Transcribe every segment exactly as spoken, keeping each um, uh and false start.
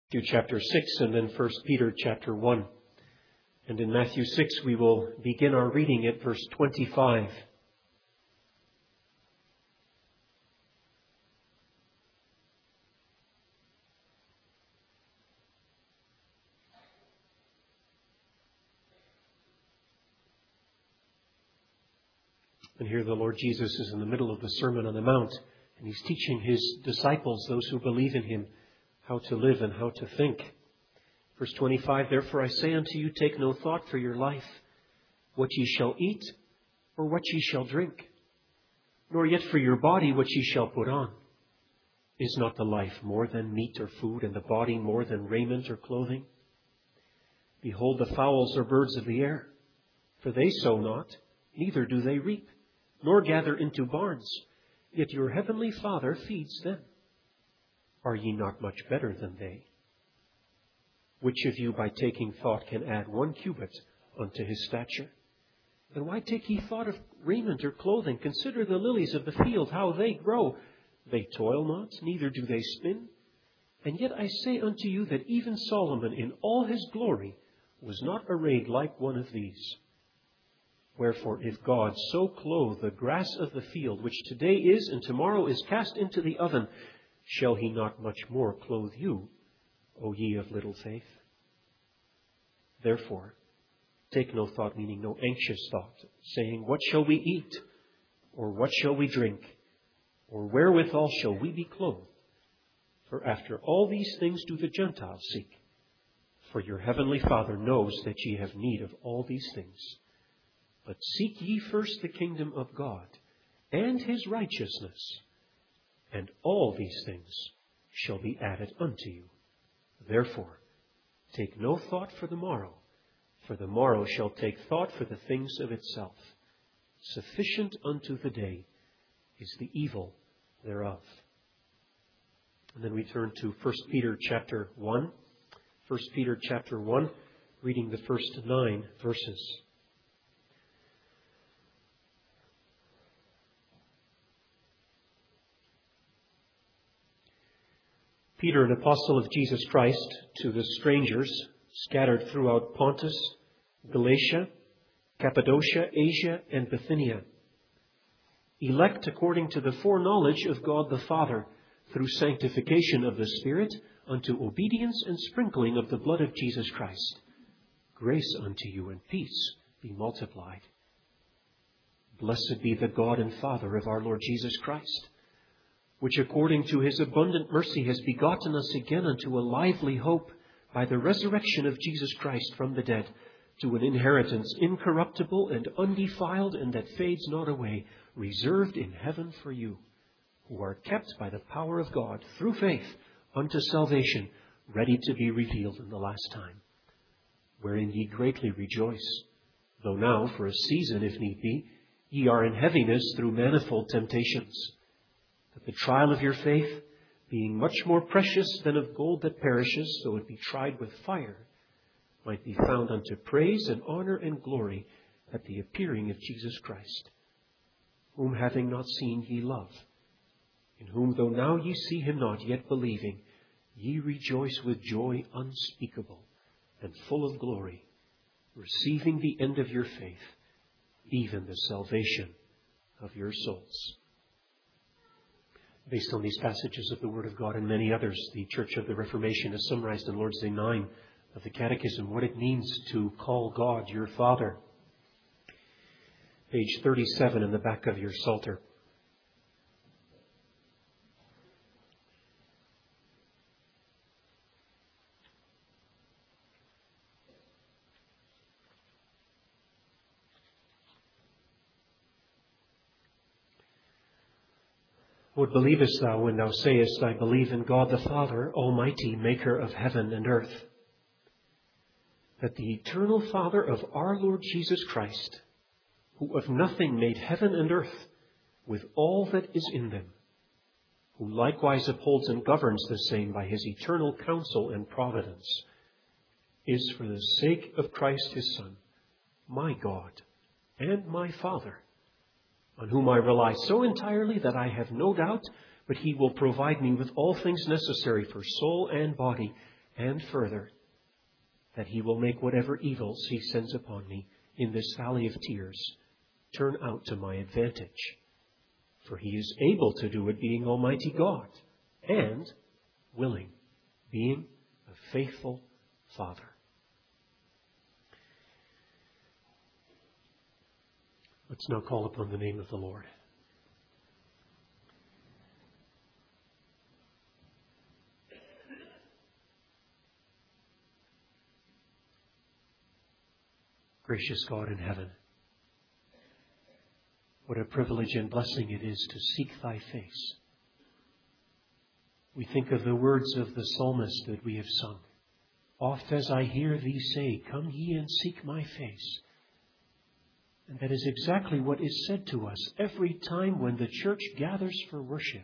Matthew chapter six and then First Peter chapter one. And in Matthew six we will begin our reading at verse twenty-five. And here the Lord Jesus is in the middle of the Sermon on the Mount, and He's teaching His disciples, those who believe in Him, how to live and how to think. Verse twenty-five, Therefore I say unto you, take no thought for your life, what ye shall eat, or what ye shall drink, nor yet for your body what ye shall put on. Is not the life more than meat or food, and the body more than raiment or clothing? Behold, the fowls are birds of the air, for they sow not, neither do they reap, nor gather into barns, yet your heavenly Father feeds them. Are ye not much better than they? Which of you by taking thought can add one cubit unto his stature? And why take ye thought of raiment or clothing? Consider the lilies of the field, how they grow. They toil not, neither do they spin. And yet I say unto you that even Solomon in all his glory was not arrayed like one of these. Wherefore, if God so clothe the grass of the field, which today is and tomorrow is cast into the oven, shall He not much more clothe you, O ye of little faith? Therefore, take no thought, meaning no anxious thought, saying, What shall we eat? Or what shall we drink? Or wherewithal shall we be clothed? For after all these things do the Gentiles seek. For your heavenly Father knows that ye have need of all these things. But seek ye first the kingdom of God and His righteousness, and all these things shall be added unto you. Therefore, take no thought for the morrow, for the morrow shall take thought for the things of itself. Sufficient unto the day is the evil thereof. And then we turn to First Peter chapter one. First Peter chapter one, reading the first nine verses. Peter, an apostle of Jesus Christ, to the strangers scattered throughout Pontus, Galatia, Cappadocia, Asia, and Bithynia, elect according to the foreknowledge of God the Father, through sanctification of the Spirit, unto obedience and sprinkling of the blood of Jesus Christ. Grace unto you and peace be multiplied. Blessed be the God and Father of our Lord Jesus Christ, which according to His abundant mercy has begotten us again unto a lively hope by the resurrection of Jesus Christ from the dead, to an inheritance incorruptible and undefiled, and that fades not away, reserved in heaven for you, who are kept by the power of God through faith unto salvation, ready to be revealed in the last time, wherein ye greatly rejoice, though now for a season, if need be, ye are in heaviness through manifold temptations, that the trial of your faith, being much more precious than of gold that perishes, though it be tried with fire, might be found unto praise and honor and glory at the appearing of Jesus Christ, whom having not seen ye love, in whom though now ye see Him not, yet believing, ye rejoice with joy unspeakable and full of glory, receiving the end of your faith, even the salvation of your souls. Based on these passages of the Word of God and many others, the Church of the Reformation has summarized in Lord's Day nine of the Catechism what it means to call God your Father. Page thirty-seven in the back of your Psalter. What believest thou when thou sayest, I believe in God the Father, Almighty, maker of heaven and earth? That the eternal Father of our Lord Jesus Christ, who of nothing made heaven and earth, with all that is in them, who likewise upholds and governs the same by His eternal counsel and providence, is for the sake of Christ His Son, my God and my Father, on whom I rely so entirely that I have no doubt, but He will provide me with all things necessary for soul and body, and further, that He will make whatever evils He sends upon me in this valley of tears turn out to my advantage. For He is able to do it, being Almighty God, and willing, being a faithful Father. Let's now call upon the name of the Lord. Gracious God in heaven, what a privilege and blessing it is to seek Thy face. We think of the words of the psalmist that we have sung. Oft as I hear Thee say, come ye and seek my face. And that is exactly what is said to us every time when the church gathers for worship.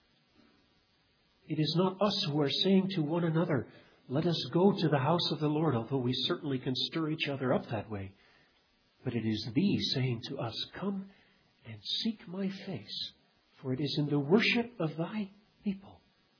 It is not us who are saying to one another, let us go to the house of the Lord, although we certainly can stir each other up that way. But it is Thee saying to us, come and seek my face, for it is in the worship of Thy people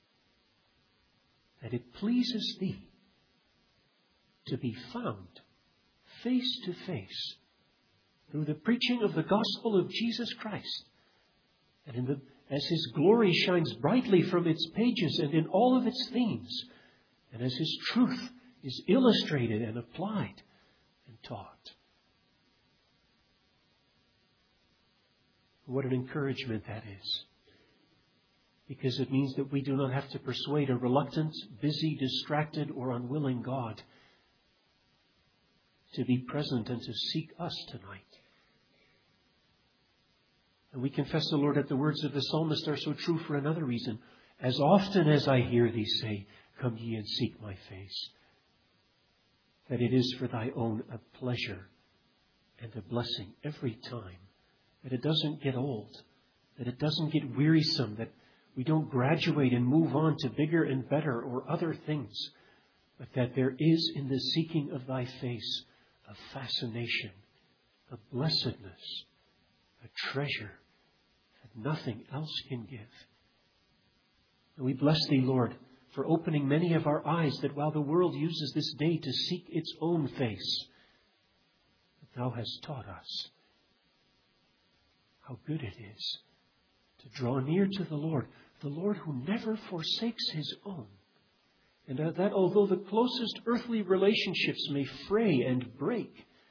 that it pleases Thee to be found face to face through the preaching of the gospel of Jesus Christ. And in the, as His glory shines brightly from its pages and in all of its themes, and as His truth is illustrated and applied and taught. What an encouragement that is. Because it means that we do not have to persuade a reluctant, busy, distracted, or unwilling God to be present and to seek us tonight. And we confess, the Lord, that the words of the psalmist are so true for another reason. As often as I hear Thee say, come ye and seek my face, that it is for Thy own a pleasure and a blessing every time, that it doesn't get old, that it doesn't get wearisome, that we don't graduate and move on to bigger and better or other things, but that there is in the seeking of Thy face a fascination, a blessedness, a treasure that nothing else can give. And we bless Thee, Lord, for opening many of our eyes, that while the world uses this day to seek its own face, that Thou hast taught us how good it is to draw near to the Lord, the Lord who never forsakes His own. And that although the closest earthly relationships may fray and break,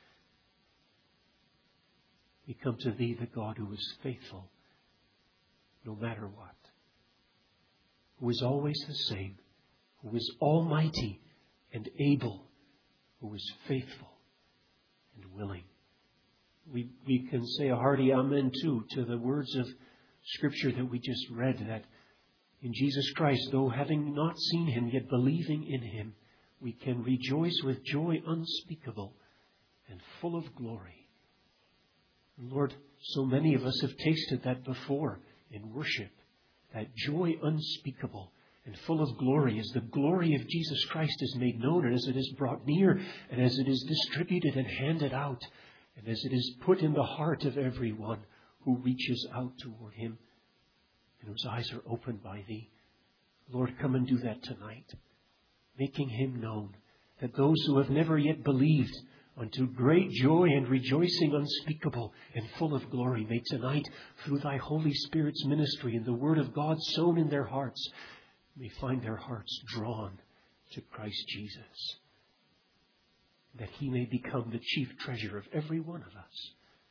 we come to Thee, the God who is faithful, no matter what, who is always the same, who is almighty and able, who is faithful and willing. We, we can say a hearty amen too to the words of Scripture that we just read, that in Jesus Christ, though having not seen Him, yet believing in Him, we can rejoice with joy unspeakable and full of glory. Lord, so many of us have tasted that before in worship, that joy unspeakable and full of glory as the glory of Jesus Christ is made known, and as it is brought near, and as it is distributed and handed out, and as it is put in the heart of everyone who reaches out toward Him and whose eyes are opened by Thee. Lord, come and do that tonight, making Him known, that those who have never yet believed, unto great joy and rejoicing unspeakable and full of glory, may tonight, through Thy Holy Spirit's ministry and the Word of God sown in their hearts, may find their hearts drawn to Christ Jesus, that He may become the chief treasure of every one of us.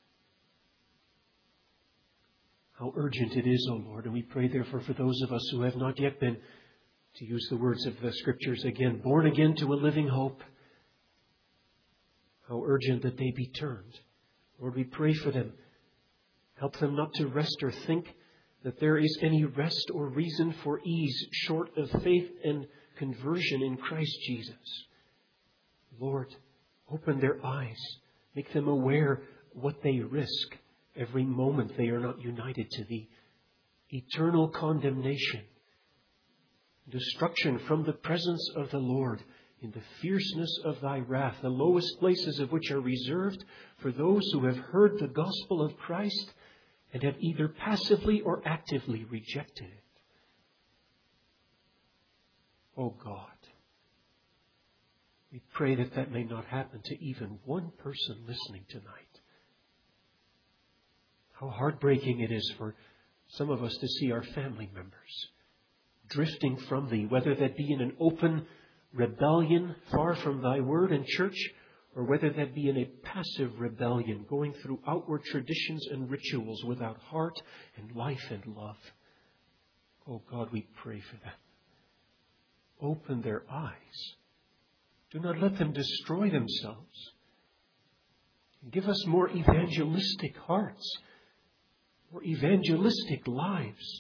How urgent it is, O Lord, and we pray therefore for those of us who have not yet been, to use the words of the Scriptures again, born again to a living hope. How urgent that they be turned. Lord, we pray for them. Help them not to rest or think that there is any rest or reason for ease short of faith and conversion in Christ Jesus. Lord, open their eyes. Make them aware what they risk every moment they are not united to Thee. Eternal condemnation, destruction from the presence of the Lord in the fierceness of Thy wrath, the lowest places of which are reserved for those who have heard the gospel of Christ and have either passively or actively rejected it. O God, We pray that that may not happen to even one person listening tonight. How heartbreaking it is for some of us to see our family members drifting from Thee, whether that be in an open rebellion far from Thy Word and church, or whether that be in a passive rebellion, going through outward traditions and rituals without heart and life and love. Oh God, we pray for them. Open their eyes. Do not let them destroy themselves. Give us more evangelistic hearts, more evangelistic lives,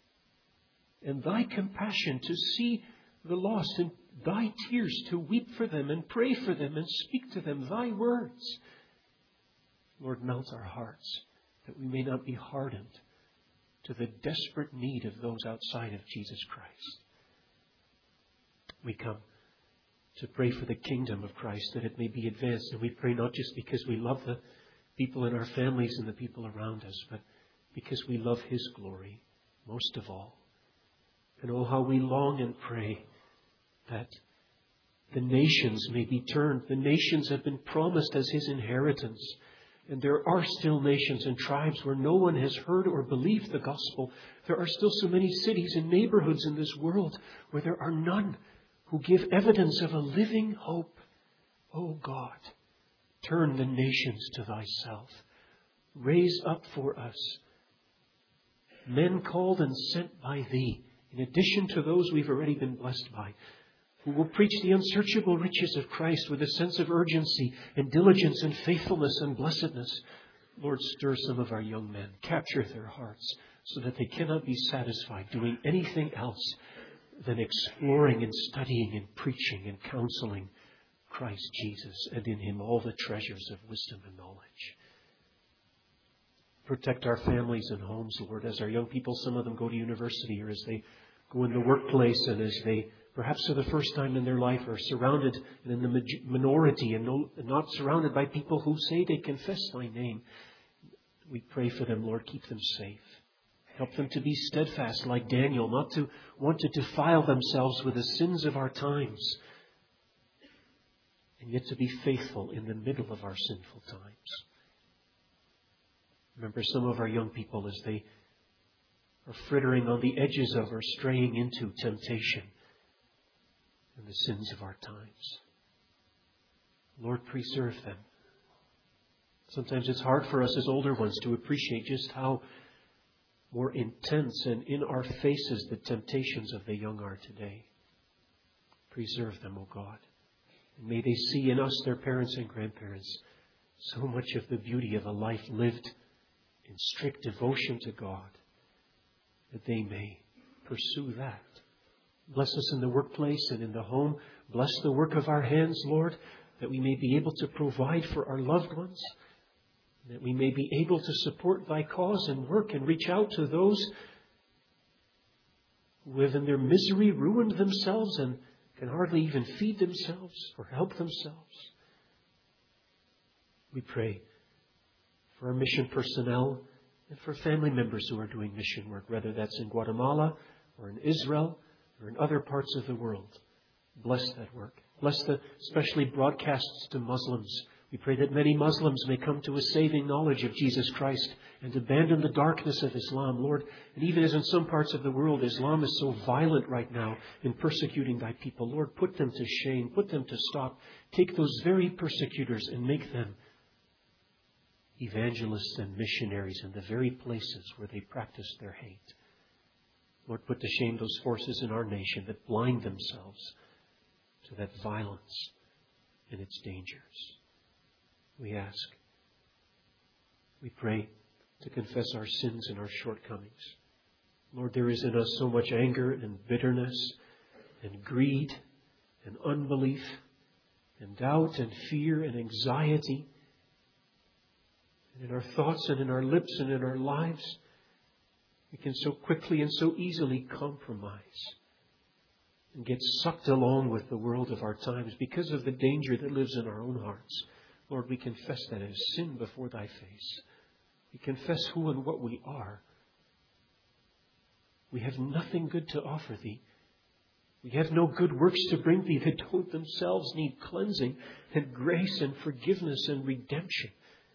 and Thy compassion to see the lost, and Thy tears to weep for them and pray for them and speak to them Thy words. Lord, melt our hearts that we may not be hardened to the desperate need of those outside of Jesus Christ. We come to pray for the kingdom of Christ, that it may be advanced. And we pray not just because we love the people in our families and the people around us, but because we love His glory most of all. And oh, how we long and pray that the nations may be turned. The nations have been promised as His inheritance. And there are still nations and tribes where no one has heard or believed the gospel. There are still so many cities and neighborhoods in this world where there are none who give evidence of a living hope. Oh God, turn the nations to Thyself. Raise up for us men called and sent by Thee, in addition to those we've already been blessed by, who will preach the unsearchable riches of Christ with a sense of urgency and diligence and faithfulness and blessedness. Lord, stir some of our young men, capture their hearts so that they cannot be satisfied doing anything else than exploring and studying and preaching and counseling Christ Jesus, and in Him all the treasures of wisdom and knowledge. Protect our families and homes, Lord, as our young people, some of them go to university, or as they go in the workplace, and as they, perhaps for the first time in their life, are surrounded and in the minority and not surrounded by people who say they confess Thy name. We pray for them, Lord, keep them safe. Help them to be steadfast like Daniel, not to want to defile themselves with the sins of our times, and yet to be faithful in the middle of our sinful times. Remember some of our young people as they are frittering on the edges of or straying into temptation and the sins of our times. Lord, preserve them. Sometimes it's hard for us as older ones to appreciate just how more intense and in our faces the temptations of the young are today. Preserve them, O God. And may they see in us, their parents and grandparents, so much of the beauty of a life lived in strict devotion to God, that they may pursue that. Bless us in the workplace and in the home. Bless the work of our hands, Lord, that we may be able to provide for our loved ones, that we may be able to support Thy cause and work and reach out to those who have in their misery ruined themselves and can hardly even feed themselves or help themselves. We pray for our mission personnel and for family members who are doing mission work, whether that's in Guatemala or in Israel or in other parts of the world. Bless that work. Bless the especially broadcasts to Muslims. We pray that many Muslims may come to a saving knowledge of Jesus Christ and abandon the darkness of Islam, Lord. And even as in some parts of the world, Islam is so violent right now in persecuting Thy people, Lord, put them to shame, put them to stop. Take those very persecutors and make them evangelists and missionaries in the very places where they practice their hate. Lord, put to shame those forces in our nation that blind themselves to that violence and its dangers. We ask, we pray to confess our sins and our shortcomings. Lord, there is in us so much anger and bitterness and greed and unbelief and doubt and fear and anxiety. And in our thoughts and in our lips and in our lives, we can so quickly and so easily compromise and get sucked along with the world of our times because of the danger that lives in our own hearts. Lord, we confess that as sin before Thy face. We confess who and what we are. We have nothing good to offer Thee. We have no good works to bring Thee that don't themselves need cleansing and grace and forgiveness and redemption.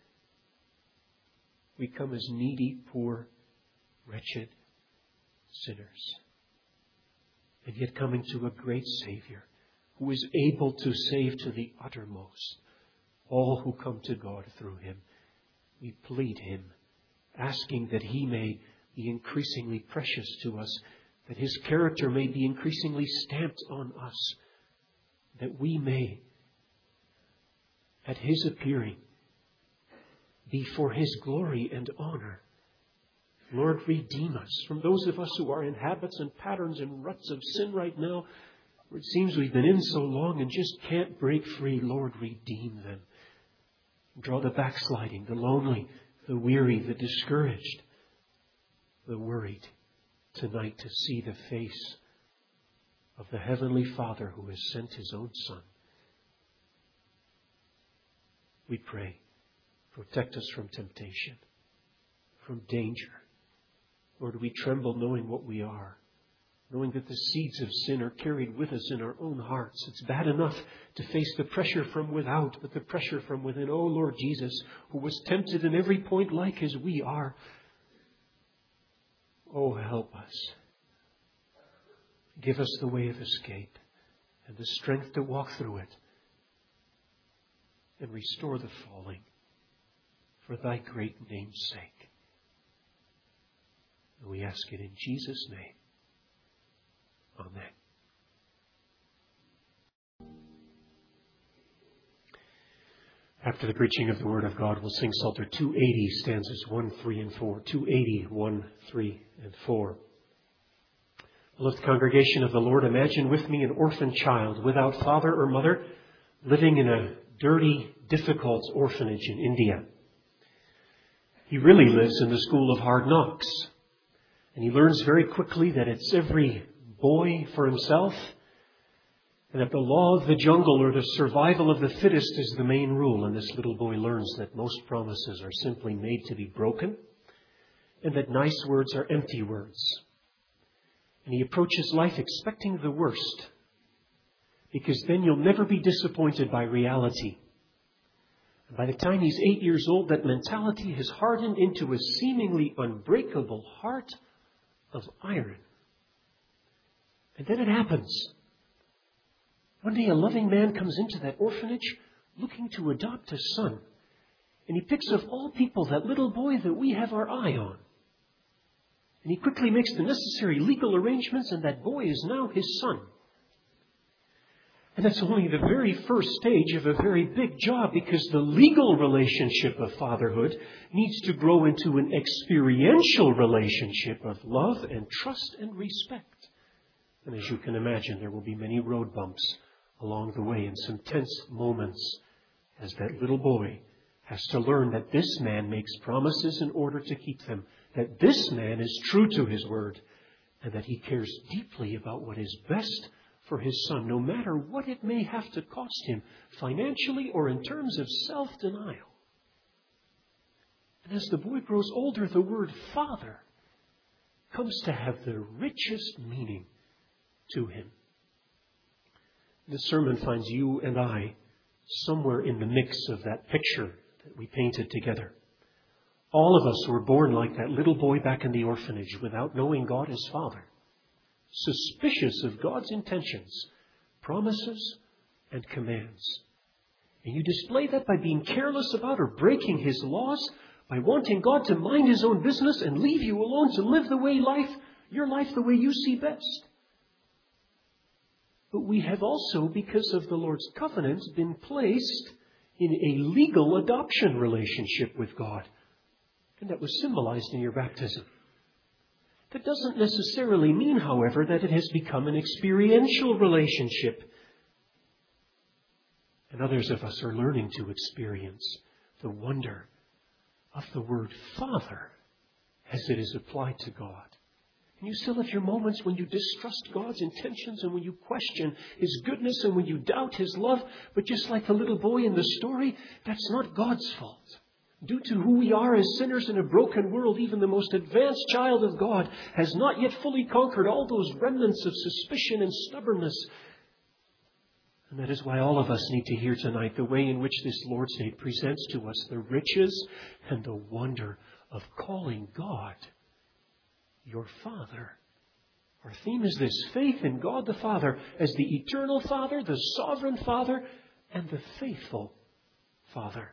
We come as needy, poor, wretched sinners. And yet coming to a great Savior who is able to save to the uttermost all who come to God through Him. We plead Him, asking that He may be increasingly precious to us, that His character may be increasingly stamped on us, that we may, at His appearing, be for His glory and honor. Lord, redeem us from those of us who are in habits and patterns and ruts of sin right now, where it seems we've been in so long and just can't break free. Lord, redeem them. Draw the backsliding, the lonely, the weary, the discouraged, the worried tonight to see the face of the Heavenly Father who has sent His own Son. We pray, protect us from temptation, from danger. Lord, we tremble knowing what we are, knowing that the seeds of sin are carried with us in our own hearts. It's bad enough to face the pressure from without, but the pressure from within. Oh, Lord Jesus, who was tempted in every point like as we are. Oh, help us. Give us the way of escape and the strength to walk through it, and restore the falling for Thy great name's sake. And we ask it in Jesus' name. Amen. After the preaching of the Word of God, we'll sing Psalter two eighty, stanzas one, three, and four. two eighty, one, three, and four. Beloved congregation of the Lord, imagine with me an orphan child without father or mother living in a dirty, difficult orphanage in India. He really lives in the school of hard knocks. And he learns very quickly that it's every boy for himself, and that the law of the jungle or the survival of the fittest is the main rule. And this little boy learns that most promises are simply made to be broken, and that nice words are empty words. And he approaches life expecting the worst, because then you'll never be disappointed by reality. And by the time he's eight years old, that mentality has hardened into a seemingly unbreakable heart of iron. And then it happens. One day a loving man comes into that orphanage looking to adopt a son. And he picks of all people that little boy that we have our eye on. And he quickly makes the necessary legal arrangements, and that boy is now his son. And that's only the very first stage of a very big job, because the legal relationship of fatherhood needs to grow into an experiential relationship of love and trust and respect. And as you can imagine, there will be many road bumps along the way and some tense moments as that little boy has to learn that this man makes promises in order to keep them, that this man is true to his word, and that he cares deeply about what is best for his son, no matter what it may have to cost him financially or in terms of self-denial. And as the boy grows older, the word father comes to have the richest meaning to him. This sermon finds you and I somewhere in the mix of that picture that we painted together. All of us were born like that little boy back in the orphanage, without knowing God as Father, suspicious of God's intentions, promises, and commands. And you display that by being careless about or breaking His laws, by wanting God to mind His own business and leave you alone to live the way life, your life the way you see best. But we have also, because of the Lord's covenant, been placed in a legal adoption relationship with God. And that was symbolized in your baptism. That doesn't necessarily mean, however, that it has become an experiential relationship. And others of us are learning to experience the wonder of the word Father as it is applied to God. And you still have your moments when you distrust God's intentions and when you question His goodness and when you doubt His love. But just like the little boy in the story, that's not God's fault. Due to who we are as sinners in a broken world, even the most advanced child of God has not yet fully conquered all those remnants of suspicion and stubbornness. And that is why all of us need to hear tonight the way in which this Lord's Day presents to us the riches and the wonder of calling God your Father. Our theme is this: faith in God the Father as the eternal Father, the sovereign Father, and the faithful Father.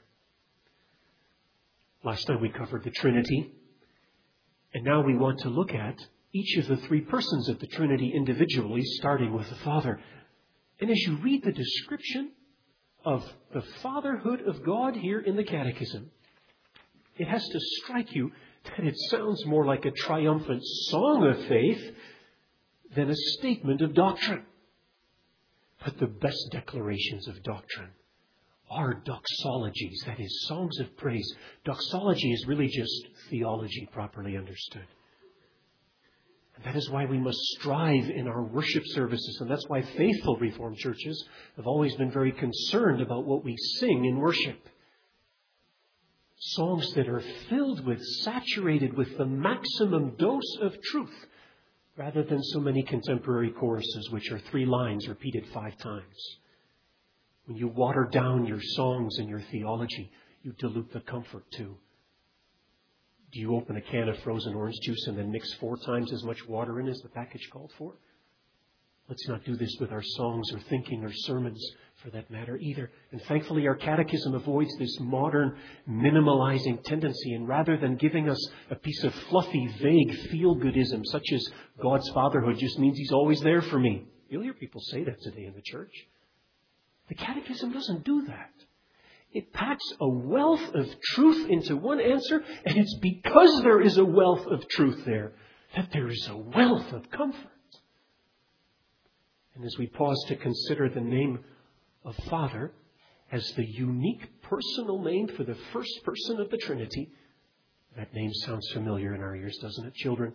Last time we covered the Trinity, and now we want to look at each of the three persons of the Trinity individually, starting with the Father. And as you read the description of the fatherhood of God here in the Catechism, it has to strike you that it sounds more like a triumphant song of faith than a statement of doctrine. But the best declarations of doctrine are doxologies, that is, songs of praise. Doxology is really just theology properly understood. And that is why we must strive in our worship services. And that's why faithful Reformed churches have always been very concerned about what we sing in worship. Songs that are filled with, saturated with the maximum dose of truth, rather than so many contemporary choruses, which are three lines repeated five times. When you water down your songs and your theology, you dilute the comfort too. Do you open a can of frozen orange juice and then mix four times as much water in as the package called for? Let's not do this with our songs or thinking or sermons, for that matter, either. And thankfully, our catechism avoids this modern minimalizing tendency. And rather than giving us a piece of fluffy, vague feel-goodism, such as God's fatherhood just means He's always there for me. You'll hear people say that today in the church. The catechism doesn't do that. It packs a wealth of truth into one answer, and it's because there is a wealth of truth there that there is a wealth of comfort. And as we pause to consider the name of Father as the unique personal name for the first person of the Trinity, that name sounds familiar in our ears, doesn't it, children?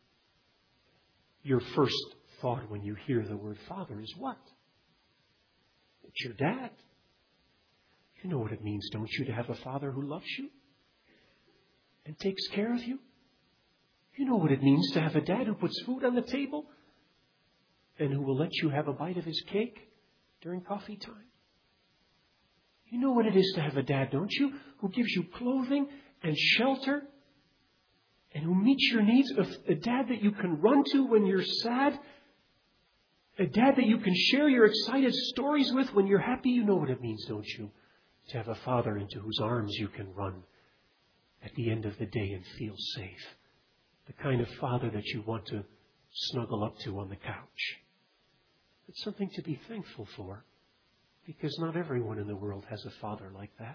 Your first thought when you hear the word Father is what? It's your dad. You know what it means, don't you, to have a father who loves you and takes care of you? You know what it means to have a dad who puts food on the table and who will let you have a bite of his cake during coffee time. You know what it is to have a dad, don't you, who gives you clothing and shelter and who meets your needs. A dad that you can run to when you're sad. A dad that you can share your excited stories with when you're happy. You know what it means, don't you? To have a father into whose arms you can run at the end of the day and feel safe. The kind of father that you want to snuggle up to on the couch. It's something to be thankful for, because not everyone in the world has a father like that.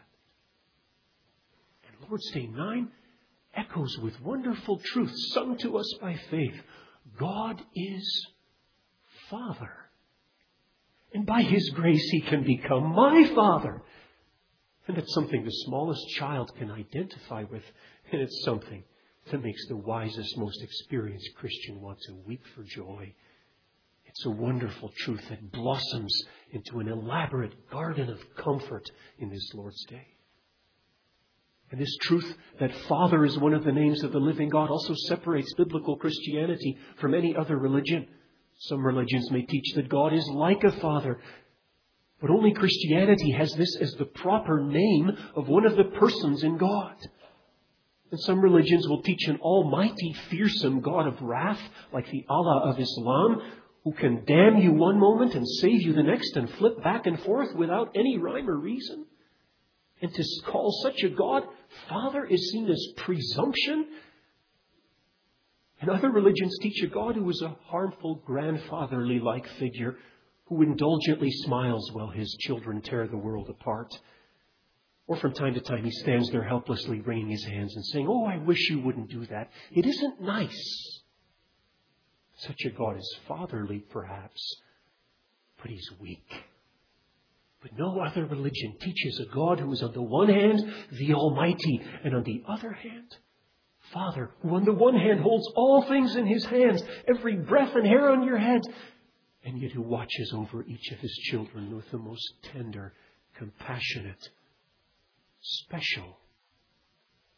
And Lord's Day nine echoes with wonderful truth sung to us by faith. God is Father. And by His grace He can become my Father. And it's something the smallest child can identify with. And it's something that makes the wisest, most experienced Christian want to weep for joy. It's a wonderful truth that blossoms into an elaborate garden of comfort in this Lord's Day. And this truth that Father is one of the names of the living God also separates biblical Christianity from any other religion. Some religions may teach that God is like a father. But only Christianity has this as the proper name of one of the persons in God. And some religions will teach an almighty, fearsome God of wrath, like the Allah of Islam, who can damn you one moment and save you the next and flip back and forth without any rhyme or reason. And to call such a God Father is seen as presumption. And other religions teach a God who is a harmful, grandfatherly-like figure who indulgently smiles while His children tear the world apart. Or from time to time He stands there helplessly wringing His hands and saying, "Oh, I wish you wouldn't do that. It isn't nice." Such a God is fatherly, perhaps, but He's weak. But no other religion teaches a God who is on the one hand the Almighty, and on the other hand Father, who on the one hand holds all things in His hands, every breath and hair on your head, and yet who watches over each of His children with the most tender, compassionate, special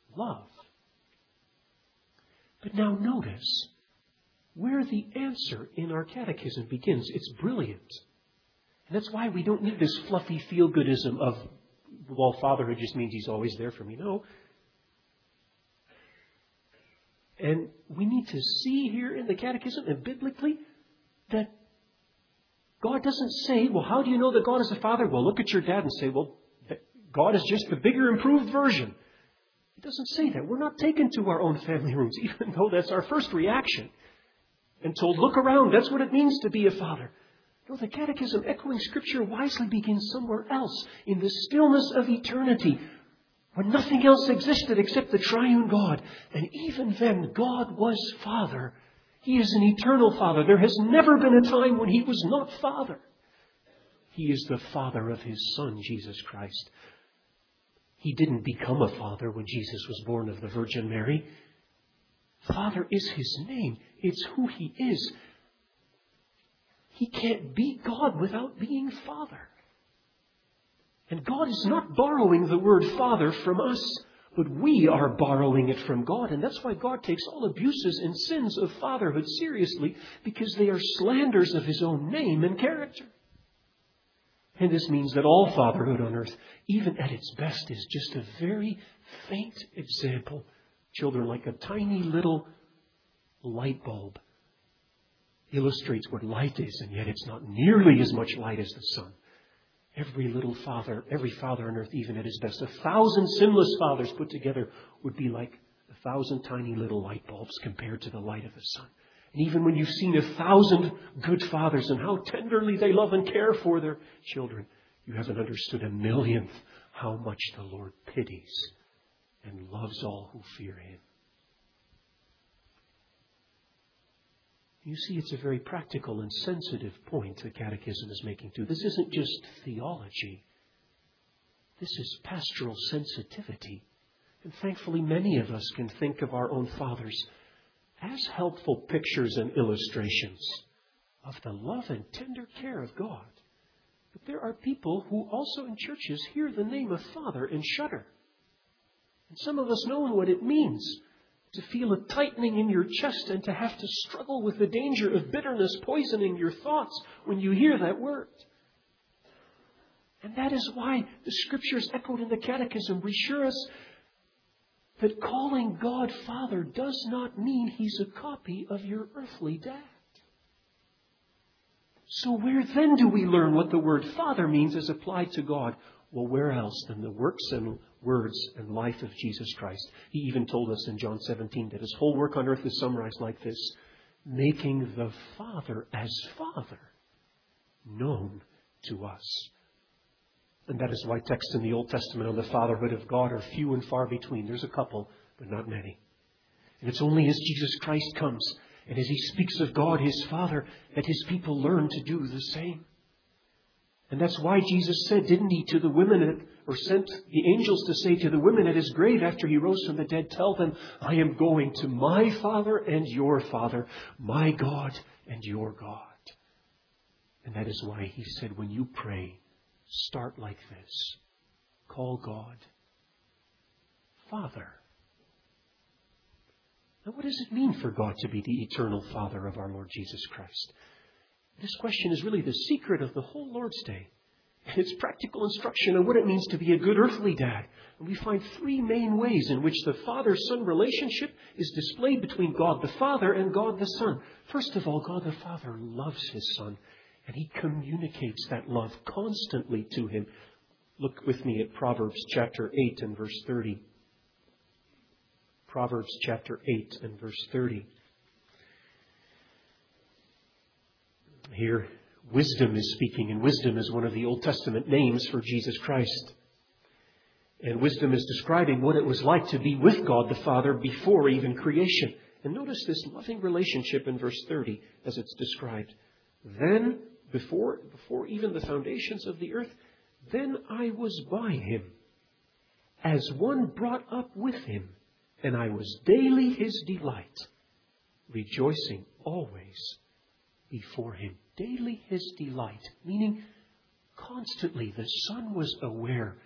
love. But now notice where the answer in our catechism begins. It's brilliant. And that's why we don't need this fluffy feel-goodism of, well, fatherhood just means he's always there for me. No. And we need to see here in the catechism and biblically that God doesn't say, well, how do you know that God is a father? Well, look at your dad and say, well, God is just the bigger, improved version. It doesn't say that. We're not taken to our own family rooms, even though that's our first reaction, and told, look around, that's what it means to be a father. No, the catechism, echoing Scripture, wisely begins somewhere else, in the stillness of eternity, when nothing else existed except the triune God. And even then, God was Father. He is an eternal Father. There has never been a time when He was not Father. He is the Father of His Son, Jesus Christ. He didn't become a father when Jesus was born of the Virgin Mary. Father is His name. It's who He is. He can't be God without being Father. And God is not borrowing the word Father from us, but we are borrowing it from God. And that's why God takes all abuses and sins of fatherhood seriously, because they are slanders of His own name and character. And this means that all fatherhood on earth, even at its best, is just a very faint example. Children, like a tiny little light bulb, illustrates what light is, and yet it's not nearly as much light as the sun. Every little father, every father on earth, even at his best, a thousand sinless fathers put together would be like a thousand tiny little light bulbs compared to the light of the sun. And even when you've seen a thousand good fathers and how tenderly they love and care for their children, you haven't understood a millionth how much the Lord pities and loves all who fear Him. You see, it's a very practical and sensitive point the Catechism is making too. This isn't just theology. This is pastoral sensitivity. And thankfully, many of us can think of our own fathers as helpful pictures and illustrations of the love and tender care of God. But there are people who also in churches hear the name of Father and shudder. And some of us know what it means to feel a tightening in your chest and to have to struggle with the danger of bitterness poisoning your thoughts when you hear that word. And that is why the Scriptures echoed in the Catechism reassure us that calling God Father does not mean He's a copy of your earthly dad. So where then do we learn what the word Father means as applied to God? Well, where else than the works and words and life of Jesus Christ? He even told us in John seventeen that His whole work on earth is summarized like this: making the Father as Father known to us. And that is why texts in the Old Testament on the fatherhood of God are few and far between. There's a couple, but not many. And it's only as Jesus Christ comes and as He speaks of God, His Father, that His people learn to do the same. And that's why Jesus said, didn't He, to the women, at, or sent the angels to say to the women at His grave after He rose from the dead, tell them, I am going to my Father and your Father, my God and your God. And that is why He said, when you pray, start like this. Call God Father. Now, what does it mean for God to be the eternal Father of our Lord Jesus Christ? This question is really the secret of the whole Lord's Day. And it's practical instruction on what it means to be a good earthly dad. And we find three main ways in which the Father-Son relationship is displayed between God the Father and God the Son. First of all, God the Father loves His Son. And He communicates that love constantly to Him. Look with me at Proverbs chapter eight and verse thirty. Proverbs chapter eight and verse thirty. Here, wisdom is speaking, and wisdom is one of the Old Testament names for Jesus Christ. And wisdom is describing what it was like to be with God the Father before even creation. And notice this loving relationship in verse thirty as it's described. Then, before, before even the foundations of the earth, then I was by Him, as one brought up with Him, and I was daily His delight, rejoicing always before Him. Daily His delight, meaning constantly the Son was aware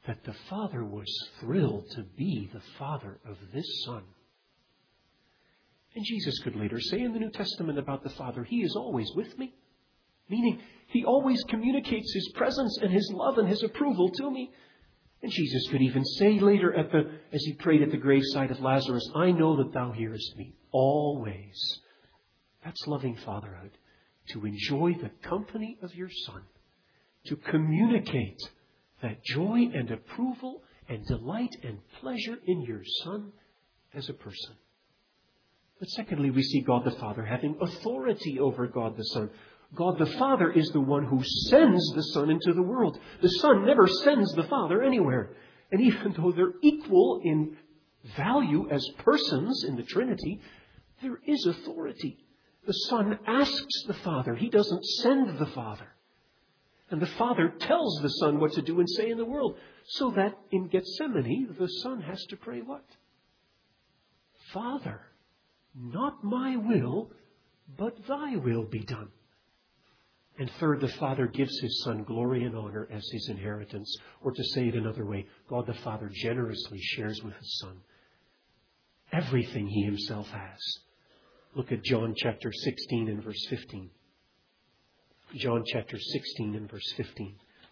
that the Father was thrilled to be the Father of this Son. And Jesus could later say in the New Testament about the Father, He is always with me. Meaning, He always communicates His presence and His love and His approval to me. And Jesus could even say later, at the, as He prayed at the graveside of Lazarus, I know that Thou hearest me always. That's loving fatherhood. To enjoy the company of your Son. To communicate that joy and approval and delight and pleasure in your Son as a person. But secondly, we see God the Father having authority over God the Son. God the Father is the one who sends the Son into the world. The Son never sends the Father anywhere. And even though they're equal in value as persons in the Trinity, there is authority. The Son asks the Father. He doesn't send the Father. And the Father tells the Son what to do and say in the world. So that in Gethsemane, the Son has to pray what? Father, not my will, but Thy will be done. And third, the Father gives His Son glory and honor as His inheritance. Or to say it another way, God the Father generously shares with His Son everything He Himself has. Look at John chapter sixteen and verse fifteen. John chapter sixteen and verse fifteen.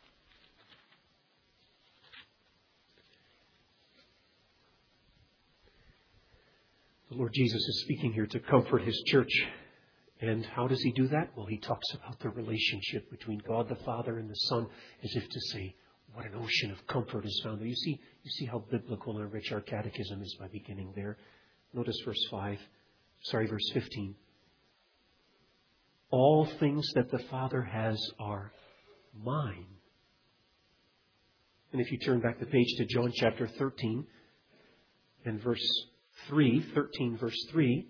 The Lord Jesus is speaking here to comfort His church. And how does He do that? Well, He talks about the relationship between God the Father and the Son, as if to say, what an ocean of comfort is found there. You see, you see how biblical and rich our catechism is by beginning there. Notice verse five. Sorry, verse fifteen. All things that the Father has are mine. And if you turn back the page to John chapter thirteen and verse three, thirteen verse three,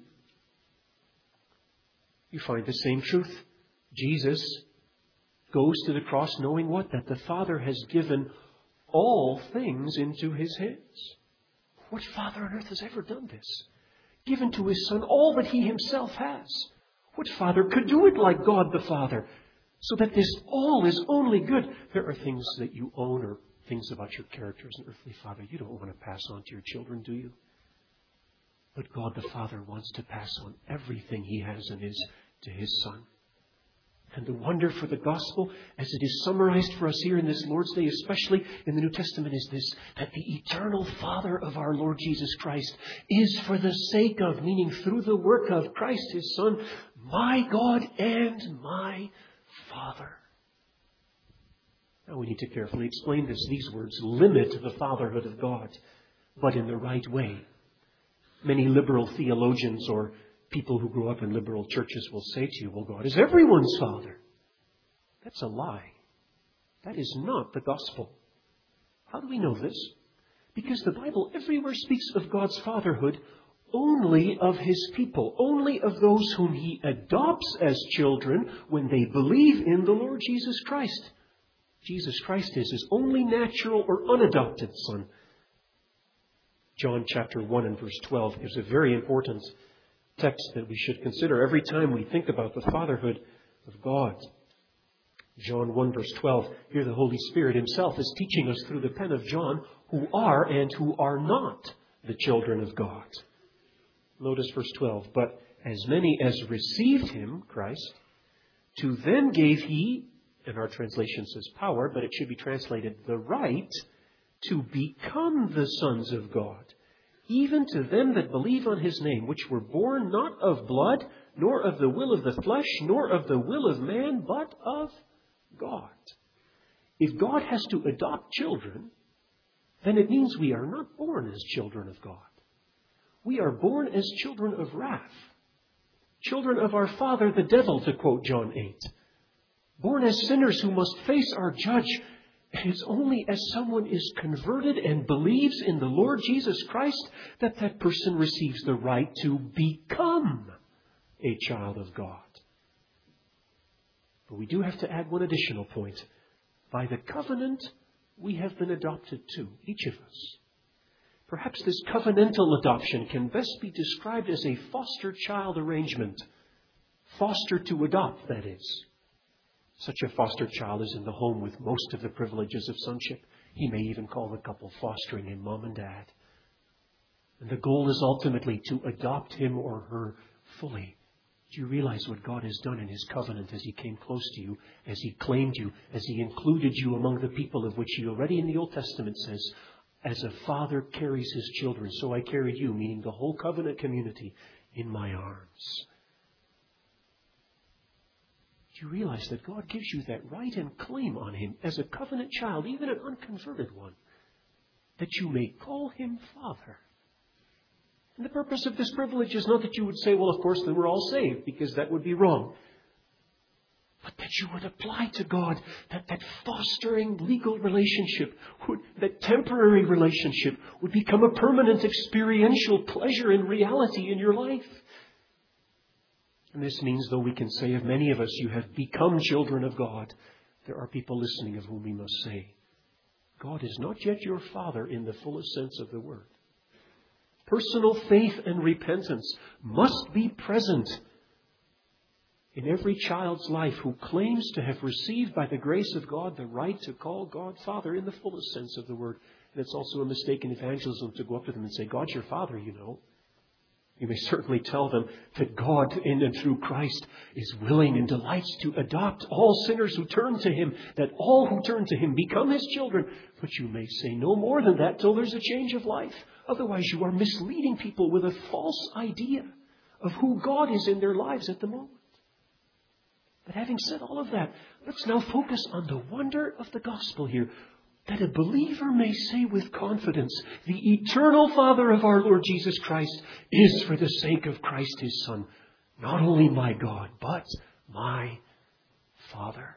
you find the same truth. Jesus goes to the cross knowing what? That the Father has given all things into His hands. What father on earth has ever done this? Given to His Son all that He Himself has. What father could do it like God the Father? So that this all is only good. There are things that you own or things about your character as an earthly father you don't want to pass on to your children, do you? But God the Father wants to pass on everything He has and is to His Son. And the wonder for the gospel, as it is summarized for us here in this Lord's Day, especially in the New Testament, is this, that the eternal Father of our Lord Jesus Christ is for the sake of, meaning through the work of Christ His Son, my God and my Father. Now we need to carefully explain this. These words limit the fatherhood of God, but in the right way. Many liberal theologians or people who grew up in liberal churches will say to you, well, God is everyone's Father. That's a lie. That is not the gospel. How do we know this? Because the Bible everywhere speaks of God's fatherhood only of His people, only of those whom He adopts as children when they believe in the Lord Jesus Christ. Jesus Christ is His only natural or unadopted Son. John chapter one and verse twelve gives a very important text that we should consider every time we think about the fatherhood of God. John one verse twelve, here the Holy Spirit Himself is teaching us through the pen of John who are and who are not the children of God. Notice verse twelve, but as many as received Him, Christ, to them gave He, and our translation says power, but it should be translated the right, to become the sons of God, even to them that believe on His name, which were born not of blood, nor of the will of the flesh, nor of the will of man, but of God. If God has to adopt children, then it means we are not born as children of God. We are born as children of wrath. Children of our father, the devil, to quote John eight. Born as sinners who must face our judge. It is only as someone is converted and believes in the Lord Jesus Christ that that person receives the right to become a child of God. But we do have to add one additional point. By the covenant, we have been adopted too, each of us. Perhaps this covenantal adoption can best be described as a foster child arrangement. Foster to adopt, that is. Such a foster child is in the home with most of the privileges of sonship. He may even call the couple fostering him mom and dad. And the goal is ultimately to adopt him or her fully. Do you realize what God has done in His covenant as He came close to you, as He claimed you, as He included you among the people of which He already in the Old Testament says, as a father carries his children, so I carried you, meaning the whole covenant community, in my arms. Do you realize that God gives you that right and claim on Him as a covenant child, even an unconverted one, that you may call Him Father? And the purpose of this privilege is not that you would say, well, of course, then we're all saved, because that would be wrong. But that you would apply to God that that fostering legal relationship, would, that temporary relationship, would become a permanent experiential pleasure and reality in your life. And this means, though we can say of many of us, you have become children of God, there are people listening of whom we must say, God is not yet your Father in the fullest sense of the word. Personal faith and repentance must be present in every child's life who claims to have received by the grace of God the right to call God Father in the fullest sense of the word. And it's also a mistake in evangelism to go up to them and say, God's your Father, you know. You may certainly tell them that God in and through Christ is willing and delights to adopt all sinners who turn to Him, that all who turn to Him become His children. But you may say no more than that till there's a change of life. Otherwise, you are misleading people with a false idea of who God is in their lives at the moment. But having said all of that, let's now focus on the wonder of the gospel here. That a believer may say with confidence, the eternal Father of our Lord Jesus Christ is, for the sake of Christ His Son, not only my God, but my Father.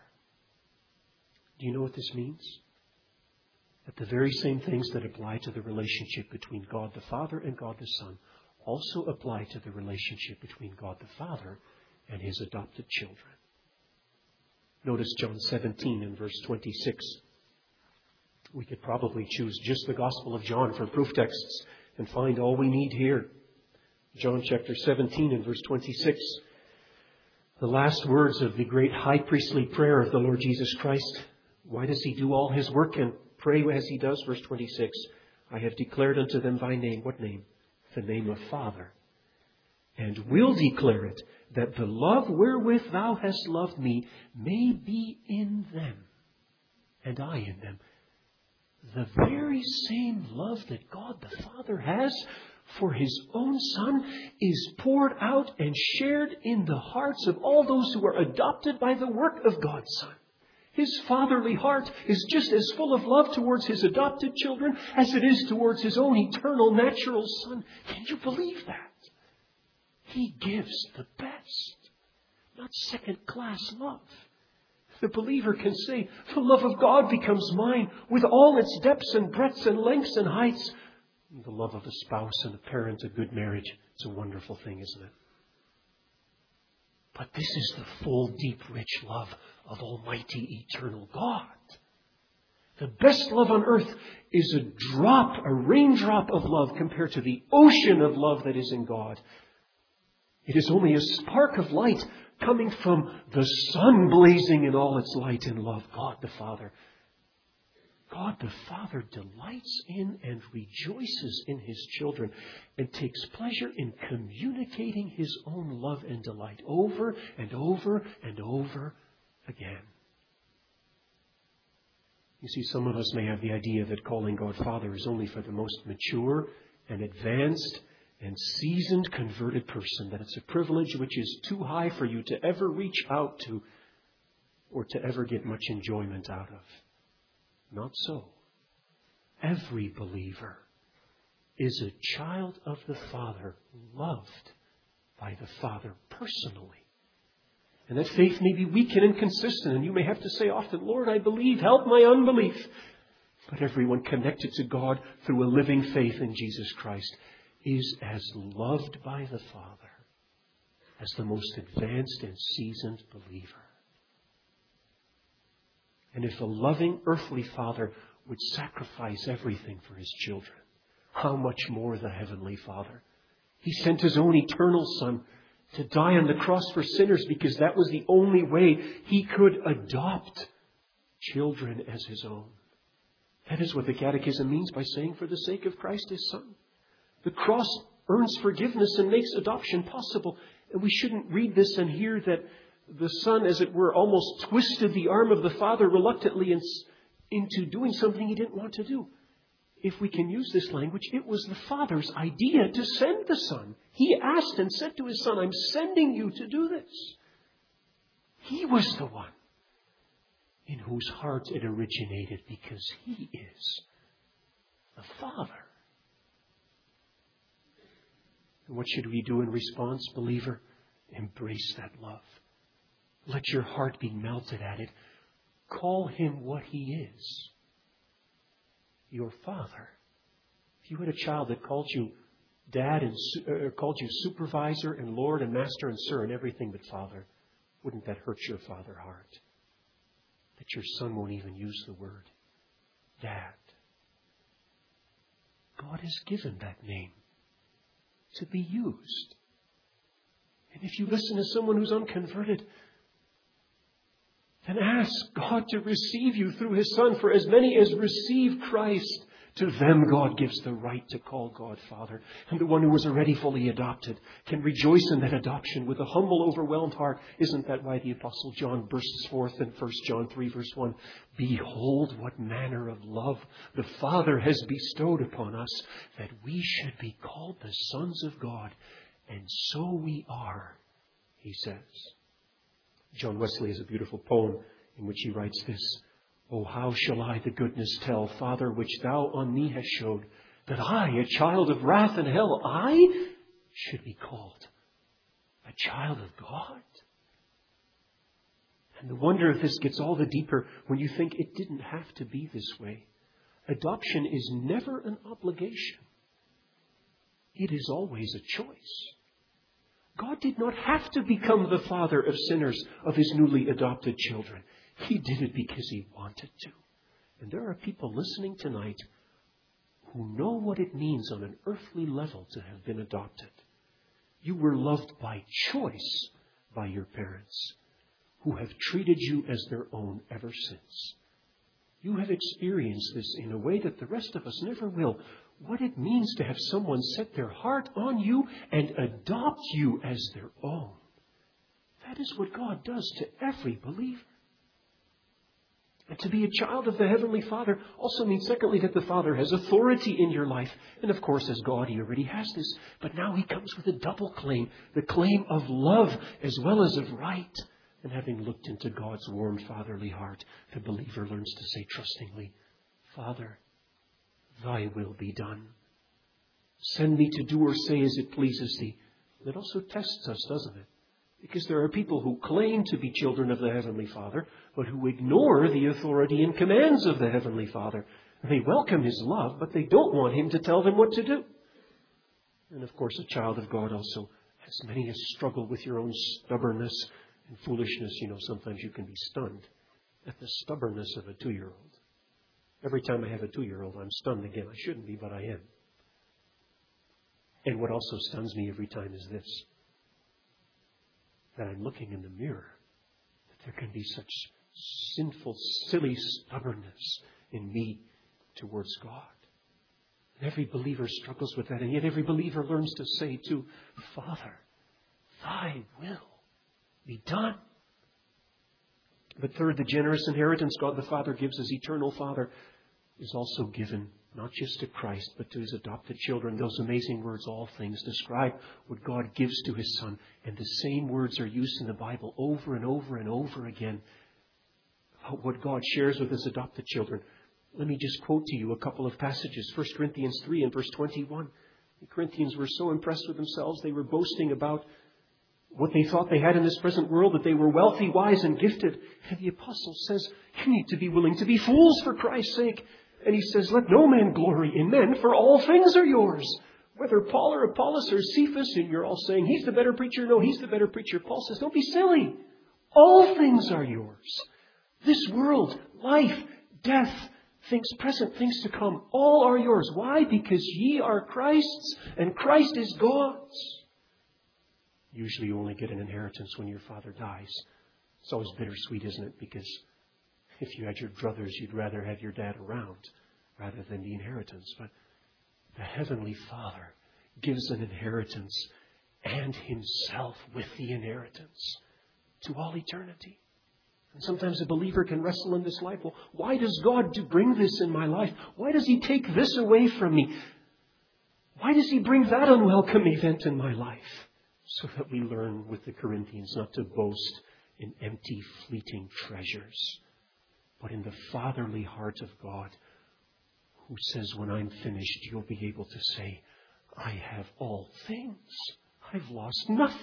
Do you know what this means? That the very same things that apply to the relationship between God the Father and God the Son also apply to the relationship between God the Father and His adopted children. Notice John seventeen and verse twenty-six. We could probably choose just the Gospel of John for proof texts and find all we need here. John chapter seventeen and verse twenty-six. The last words of the great high priestly prayer of the Lord Jesus Christ. Why does He do all His work and pray as He does? Verse twenty-six. I have declared unto them thy name. What name? The name of Father. And will declare it, that the love wherewith thou hast loved me may be in them, and I in them. The very same love that God the Father has for His own Son is poured out and shared in the hearts of all those who are adopted by the work of God's Son. His fatherly heart is just as full of love towards His adopted children as it is towards His own eternal natural Son. Can you believe that? He gives the best, not second-class love. The believer can say, the love of God becomes mine with all its depths and breadths and lengths and heights. The love of a spouse and a parent, a good marriage, it's a wonderful thing, isn't it? But this is the full, deep, rich love of Almighty, eternal God. The best love on earth is a drop, a raindrop of love compared to the ocean of love that is in God. It is only a spark of light coming from the sun blazing in all its light and love, God the Father. God the Father delights in and rejoices in His children and takes pleasure in communicating His own love and delight over and over and over again. You see, some of us may have the idea that calling God Father is only for the most mature and advanced and seasoned converted person, that it's a privilege which is too high for you to ever reach out to or to ever get much enjoyment out of. Not so. Every believer is a child of the Father, loved by the Father personally. And that faith may be weak and inconsistent, and you may have to say often, Lord, I believe, help my unbelief. But everyone connected to God through a living faith in Jesus Christ is as loved by the Father as the most advanced and seasoned believer. And if a loving earthly Father would sacrifice everything for His children, how much more the Heavenly Father? He sent His own eternal Son to die on the cross for sinners because that was the only way He could adopt children as His own. That is what the Catechism means by saying, for the sake of Christ His Son. The cross earns forgiveness and makes adoption possible. And we shouldn't read this and hear that the Son, as it were, almost twisted the arm of the Father reluctantly into doing something He didn't want to do. If we can use this language, it was the Father's idea to send the Son. He asked and said to His Son, I'm sending you to do this. He was the one in whose heart it originated because He is the Father. And what should we do in response, believer? Embrace that love. Let your heart be melted at it. Call Him what He is. Your Father. If you had a child that called you Dad and uh, called you Supervisor and Lord and Master and Sir and everything but Father, wouldn't that hurt your Father heart? That your son won't even use the word Dad. God has given that name to be used. And if you listen to someone who's unconverted, then ask God to receive you through His Son. For as many as receive Christ, to them God gives the right to call God Father. And the one who was already fully adopted can rejoice in that adoption with a humble, overwhelmed heart. Isn't that why the Apostle John bursts forth in First John three, verse one? Behold, what manner of love the Father has bestowed upon us, that we should be called the sons of God. And so we are, he says. John Wesley has a beautiful poem in which he writes this. Oh, how shall I the goodness tell, Father, which Thou on me hast showed, that I, a child of wrath and hell, I should be called a child of God? And the wonder of this gets all the deeper when you think it didn't have to be this way. Adoption is never an obligation. It is always a choice. God did not have to become the father of sinners, of His newly adopted children. He did it because He wanted to. And there are people listening tonight who know what it means on an earthly level to have been adopted. You were loved by choice by your parents, who have treated you as their own ever since. You have experienced this in a way that the rest of us never will. What it means to have someone set their heart on you and adopt you as their own. That is what God does to every believer. And to be a child of the Heavenly Father also means, secondly, that the Father has authority in your life. And of course, as God, He already has this. But now He comes with a double claim, the claim of love as well as of right. And having looked into God's warm fatherly heart, the believer learns to say trustingly, Father, Thy will be done. Send me to do or say as it pleases Thee. That also tests us, doesn't it? Because there are people who claim to be children of the Heavenly Father, but who ignore the authority and commands of the Heavenly Father. They welcome His love, but they don't want Him to tell them what to do. And of course, a child of God also has many a struggle with your own stubbornness and foolishness. You know, sometimes you can be stunned at the stubbornness of a two-year-old. Every time I have a two-year-old, I'm stunned again. I shouldn't be, but I am. And what also stuns me every time is this. That I'm looking in the mirror. That there can be such sinful, silly stubbornness in me towards God. And every believer struggles with that. And yet every believer learns to say to Father, Thy will be done. But third, the generous inheritance God the Father gives as eternal Father is also given not just to Christ, but to His adopted children. Those amazing words, all things, describe what God gives to His Son. And the same words are used in the Bible over and over and over again about what God shares with His adopted children. Let me just quote to you a couple of passages. First Corinthians three and verse twenty-one. The Corinthians were so impressed with themselves, they were boasting about what they thought they had in this present world, that they were wealthy, wise, and gifted. And the apostle says, you need to be willing to be fools for Christ's sake. And he says, let no man glory in men, for all things are yours. Whether Paul or Apollos or Cephas, and you're all saying, he's the better preacher. No, he's the better preacher. Paul says, don't be silly. All things are yours. This world, life, death, things present, things to come, all are yours. Why? Because ye are Christ's, and Christ is God's. Usually you only get an inheritance when your father dies. It's always bittersweet, isn't it? Because if you had your druthers, you'd rather have your dad around rather than the inheritance. But the Heavenly Father gives an inheritance and Himself with the inheritance to all eternity. And sometimes a believer can wrestle in this life. Well, why does God do bring this in my life? Why does He take this away from me? Why does He bring that unwelcome event in my life? So that we learn with the Corinthians not to boast in empty, fleeting treasures, but in the fatherly heart of God, who says, when I'm finished, you'll be able to say, I have all things. I've lost nothing.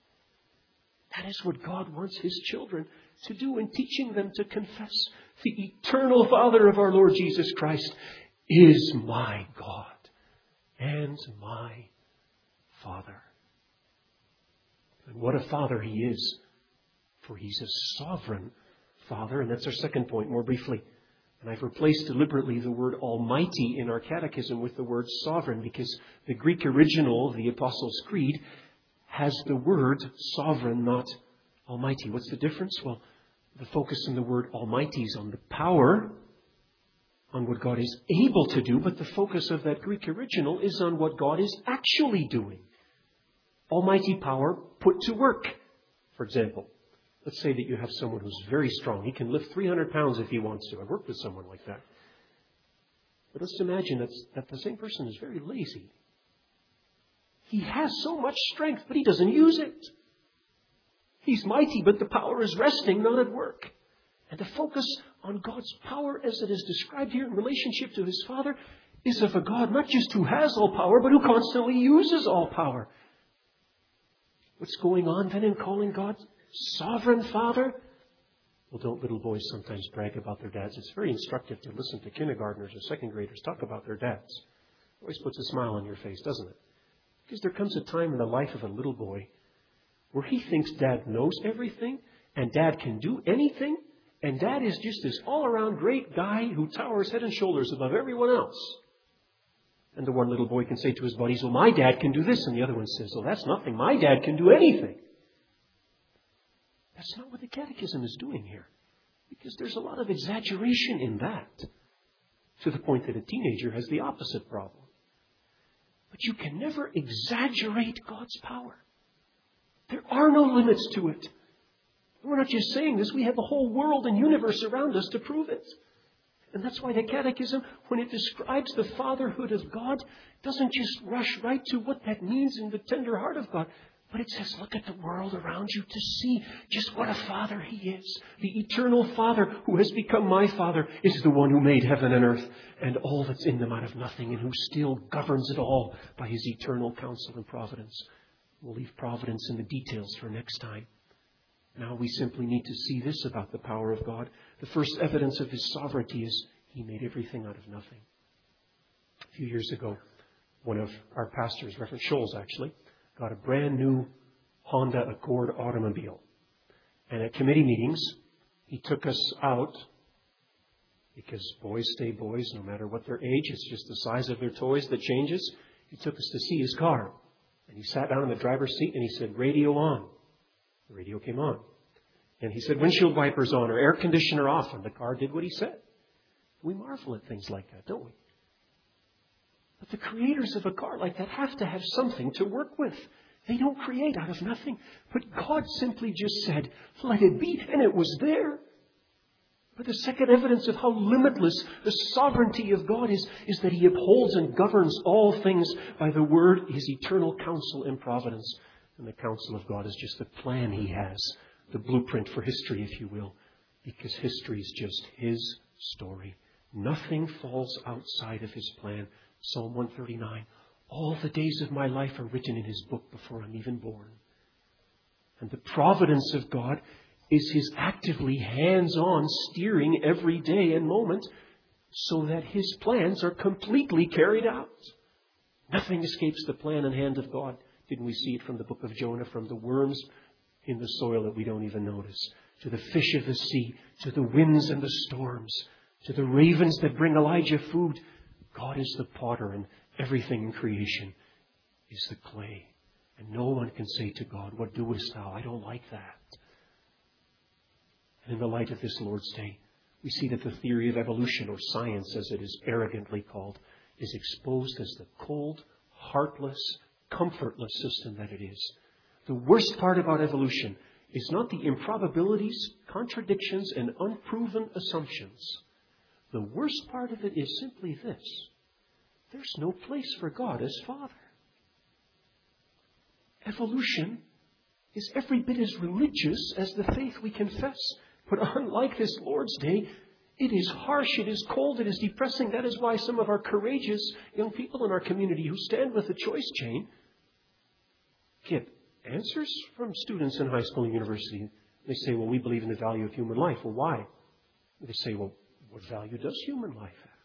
That is what God wants His children to do in teaching them to confess. The eternal Father of our Lord Jesus Christ is my God and my Father. And what a Father He is, for He's a sovereign Father. And that's our second point, more briefly. And I've replaced deliberately the word Almighty in our catechism with the word sovereign, because the Greek original of the Apostles' Creed has the word sovereign, not Almighty. What's the difference? Well, the focus in the word Almighty is on the power, on what God is able to do, but the focus of that Greek original is on what God is actually doing. Almighty power put to work. For example, let's say that you have someone who's very strong. He can lift three hundred pounds if he wants to. I've worked with someone like that. But let's imagine that's, that the same person is very lazy. He has so much strength, but he doesn't use it. He's mighty, but the power is resting, not at work. And the focus on God's power as it is described here in relationship to His Father is of a God not just who has all power, but who constantly uses all power. What's going on then in calling God Sovereign Father? Well, don't little boys sometimes brag about their dads? It's very instructive to listen to kindergartners or second graders talk about their dads. It always puts a smile on your face, doesn't it? Because there comes a time in the life of a little boy where he thinks Dad knows everything and Dad can do anything, and Dad is just this all-around great guy who towers head and shoulders above everyone else. And the one little boy can say to his buddies, well, my dad can do this. And the other one says, well, that's nothing. My dad can do anything. That's not what the Catechism is doing here. Because there's a lot of exaggeration in that. To the point that a teenager has the opposite problem. But you can never exaggerate God's power. There are no limits to it. We're not just saying this. We have the whole world and universe around us to prove it. And that's why the Catechism, when it describes the fatherhood of God, doesn't just rush right to what that means in the tender heart of God. But it says, look at the world around you to see just what a Father He is. The eternal Father who has become my Father is the one who made heaven and earth and all that's in them out of nothing, and who still governs it all by His eternal counsel and providence. We'll leave providence in the details for next time. Now we simply need to see this about the power of God. The first evidence of His sovereignty is He made everything out of nothing. A few years ago, one of our pastors, Reverend Scholes actually, got a brand new Honda Accord automobile. And at committee meetings, he took us out, because boys stay boys no matter what their age. It's just the size of their toys that changes. He took us to see his car. And he sat down in the driver's seat and he said, radio on. The radio came on. And he said, windshield wipers on or air conditioner off. And the car did what he said. We marvel at things like that, don't we? But the creators of a car like that have to have something to work with. They don't create out of nothing. But God simply just said, let it be, and it was there. But the second evidence of how limitless the sovereignty of God is, is that He upholds and governs all things by the Word, His eternal counsel and providence. And the counsel of God is just the plan He has, the blueprint for history, if you will, because history is just His story. Nothing falls outside of His plan. Psalm one thirty-nine, all the days of my life are written in His book before I'm even born. And the providence of God is His actively hands-on steering every day and moment so that His plans are completely carried out. Nothing escapes the plan and hand of God. Didn't we see it from the book of Jonah, from the worms in the soil that we don't even notice, to the fish of the sea, to the winds and the storms, to the ravens that bring Elijah food. God is the potter, and everything in creation is the clay. And no one can say to God, what doest thou? I don't like that. And in the light of this Lord's Day, we see that the theory of evolution, or science as it is arrogantly called, is exposed as the cold, heartless, comfortless system that it is. The worst part about evolution is not the improbabilities, contradictions, and unproven assumptions. The worst part of it is simply this: there's no place for God as Father. Evolution is every bit as religious as the faith we confess. But unlike this Lord's Day, it is harsh, it is cold, it is depressing. That is why some of our courageous young people in our community who stand with the choice chain get answers from students in high school and university. They say, well, we believe in the value of human life. Well, why? They say, well, what value does human life have?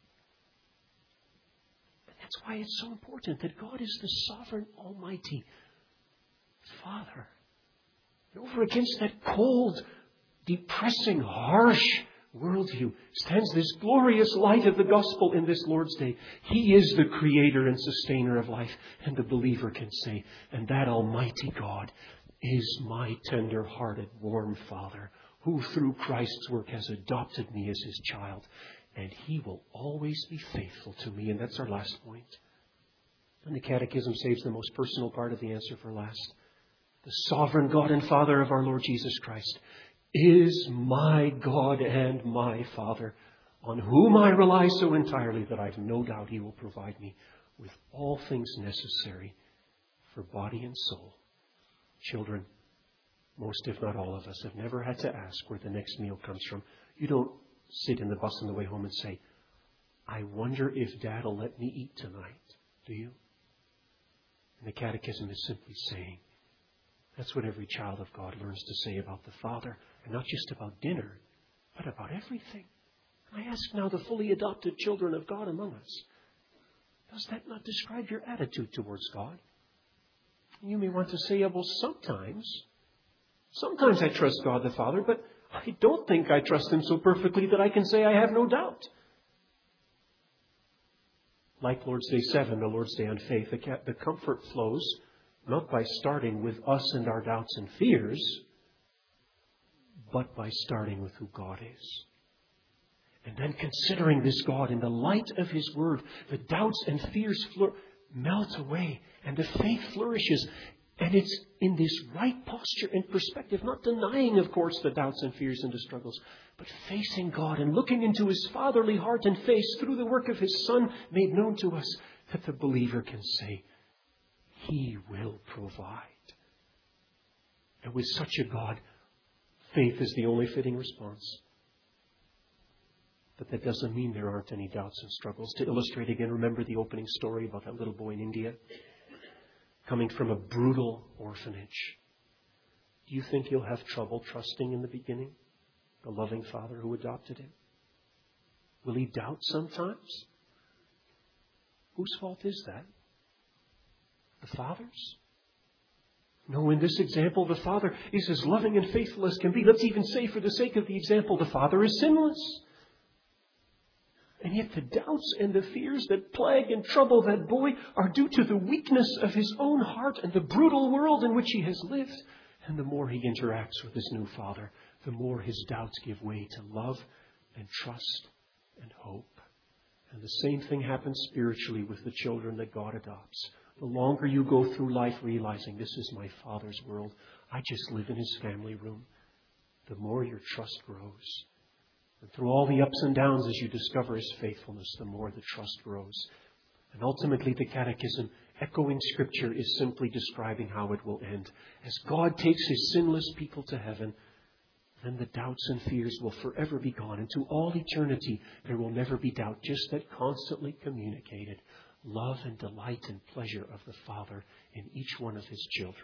And that's why it's so important that God is the sovereign, almighty Father. And over against that cold, depressing, harsh worldview stands this glorious light of the gospel in this Lord's Day. He is the creator and sustainer of life. And the believer can say, and that almighty God is my tender-hearted, warm Father, who through Christ's work has adopted me as his child. And he will always be faithful to me. And that's our last point. And the Catechism saves the most personal part of the answer for last. The sovereign God and Father of our Lord Jesus Christ is my God and my Father, on whom I rely so entirely that I've no doubt he will provide me with all things necessary for body and soul. Children, most if not all of us have never had to ask where the next meal comes from. You don't sit in the bus on the way home and say, I wonder if Dad will let me eat tonight. Do you? And the Catechism is simply saying, that's what every child of God learns to say about the Father. And not just about dinner, but about everything. I ask now the fully adopted children of God among us, does that not describe your attitude towards God? You may want to say, well, sometimes, sometimes I trust God the Father, but I don't think I trust him so perfectly that I can say I have no doubt. Like Lord's Day seven, the Lord's Day on faith, the, the comfort flows not by starting with us and our doubts and fears, but by starting with who God is. And then considering this God in the light of his word, the doubts and fears flour- melt away and the faith flourishes. And it's in this right posture and perspective, not denying, of course, the doubts and fears and the struggles, but facing God and looking into his fatherly heart and face through the work of his Son made known to us, that the believer can say, he will provide. And with such a God, faith is the only fitting response. But that doesn't mean there aren't any doubts and struggles. To illustrate again, remember the opening story about that little boy in India coming from a brutal orphanage. Do you think he'll have trouble trusting in the beginning the loving Father who adopted him? Will he doubt sometimes? Whose fault is that? The Father's? No, in this example, the Father is as loving and faithful as can be. Let's even say, for the sake of the example, the Father is sinless. And yet the doubts and the fears that plague and trouble that boy are due to the weakness of his own heart and the brutal world in which he has lived. And the more he interacts with his new Father, the more his doubts give way to love and trust and hope. And the same thing happens spiritually with the children that God adopts. The longer you go through life realizing this is my Father's world, I just live in his family room, the more your trust grows. And through all the ups and downs as you discover his faithfulness, the more the trust grows. And ultimately the Catechism, echoing Scripture, is simply describing how it will end. As God takes his sinless people to heaven, then the doubts and fears will forever be gone. And to all eternity, there will never be doubt, just that constantly communicated love and delight and pleasure of the Father in each one of his children.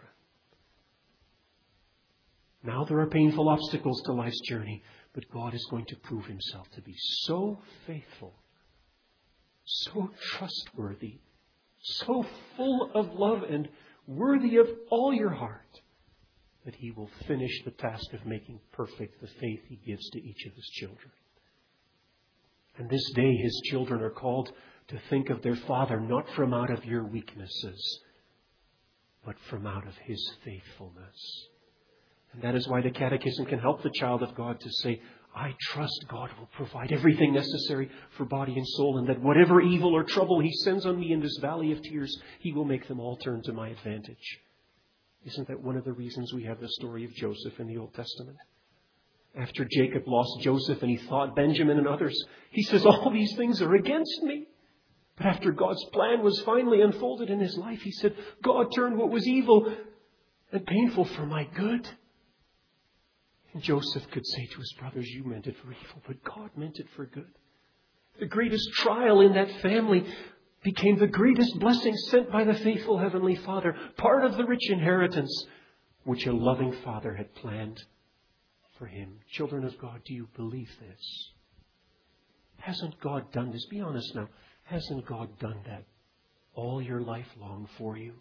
Now there are painful obstacles to life's journey, but God is going to prove himself to be so faithful, so trustworthy, so full of love and worthy of all your heart, that he will finish the task of making perfect the faith he gives to each of his children. And this day his children are called to think of their Father not from out of your weaknesses, but from out of His faithfulness. And that is why the Catechism can help the child of God to say, I trust God will provide everything necessary for body and soul, and that whatever evil or trouble He sends on me in this valley of tears, He will make them all turn to my advantage. Isn't that one of the reasons we have the story of Joseph in the Old Testament? After Jacob lost Joseph and he thought Benjamin and others, he says, all these things are against me. But after God's plan was finally unfolded in his life, he said, God turned what was evil and painful for my good. And Joseph could say to his brothers, you meant it for evil, but God meant it for good. The greatest trial in that family became the greatest blessing sent by the faithful Heavenly Father, part of the rich inheritance which a loving Father had planned for him. Children of God, do you believe this? Hasn't God done this? Be honest now. Hasn't God done that all your life long for you?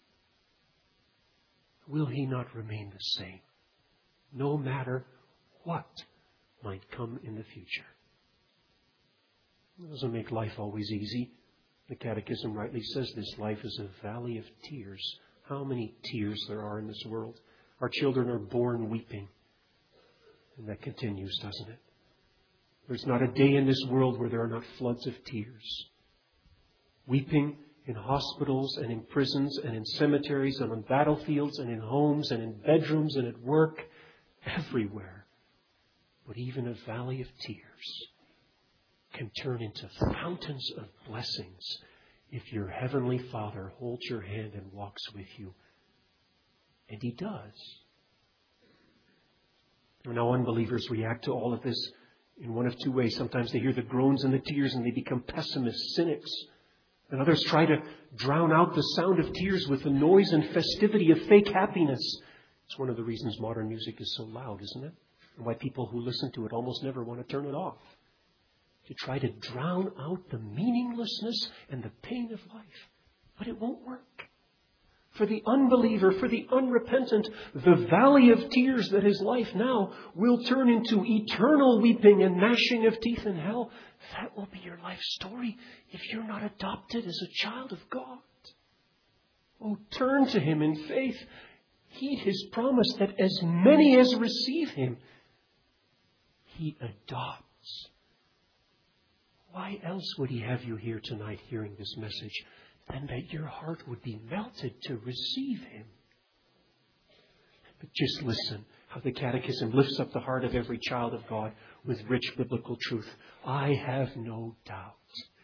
Will He not remain the same, no matter what might come in the future? It doesn't make life always easy. The Catechism rightly says this life is a valley of tears. How many tears there are in this world. Our children are born weeping. And that continues, doesn't it? There's not a day in this world where there are not floods of tears. Weeping in hospitals and in prisons and in cemeteries and on battlefields and in homes and in bedrooms and at work. Everywhere. But even a valley of tears can turn into fountains of blessings if your Heavenly Father holds your hand and walks with you. And He does. Now unbelievers react to all of this in one of two ways. Sometimes they hear the groans and the tears and they become pessimists, cynics. And others try to drown out the sound of tears with the noise and festivity of fake happiness. It's one of the reasons modern music is so loud, isn't it? And why people who listen to it almost never want to turn it off. To try to drown out the meaninglessness and the pain of life. But it won't work. For the unbeliever, for the unrepentant, the valley of tears that is life now will turn into eternal weeping and gnashing of teeth in hell. That will be your life story if you're not adopted as a child of God. Oh, turn to Him in faith. Heed His promise that as many as receive Him, He adopts. Why else would He have you here tonight hearing this message than that your heart would be melted to receive Him? But just listen how the Catechism lifts up the heart of every child of God with rich biblical truth. I have no doubt.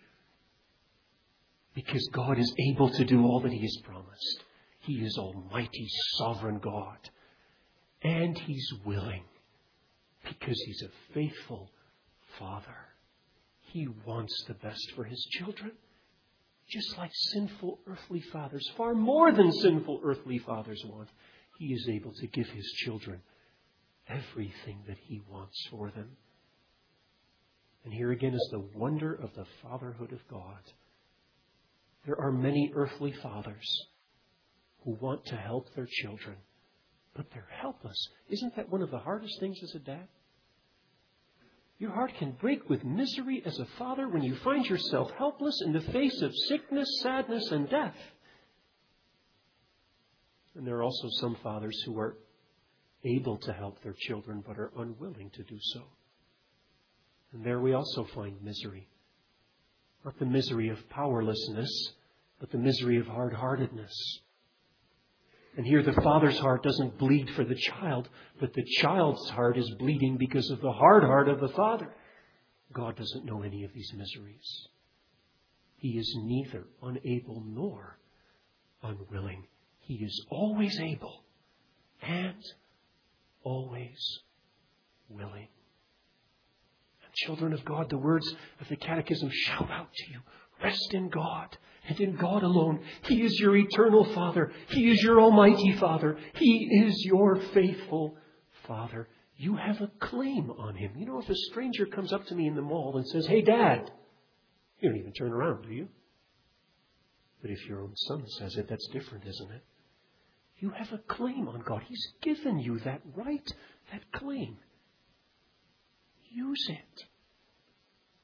Because God is able to do all that He has promised. He is Almighty, Sovereign God. And He's willing. Because He's a faithful Father. He wants the best for His children. Just like sinful earthly fathers, far more than sinful earthly fathers want, He is able to give His children everything that He wants for them. And here again is the wonder of the fatherhood of God. There are many earthly fathers who want to help their children, but they're helpless. Isn't that one of the hardest things as a dad? Your heart can break with misery as a father when you find yourself helpless in the face of sickness, sadness, and death. And there are also some fathers who are able to help their children but are unwilling to do so. And there we also find misery. Not the misery of powerlessness, but the misery of hard-heartedness. And here the father's heart doesn't bleed for the child, but the child's heart is bleeding because of the hard heart of the father. God doesn't know any of these miseries. He is neither unable nor unwilling. He is always able and always willing. And children of God, the words of the Catechism shout out to you. Rest in God and in God alone. He is your eternal Father. He is your Almighty Father. He is your faithful Father. You have a claim on Him. You know, if a stranger comes up to me in the mall and says, "Hey, Dad," you don't even turn around, do you? But if your own son says it, that's different, isn't it? You have a claim on God. He's given you that right, that claim. Use it.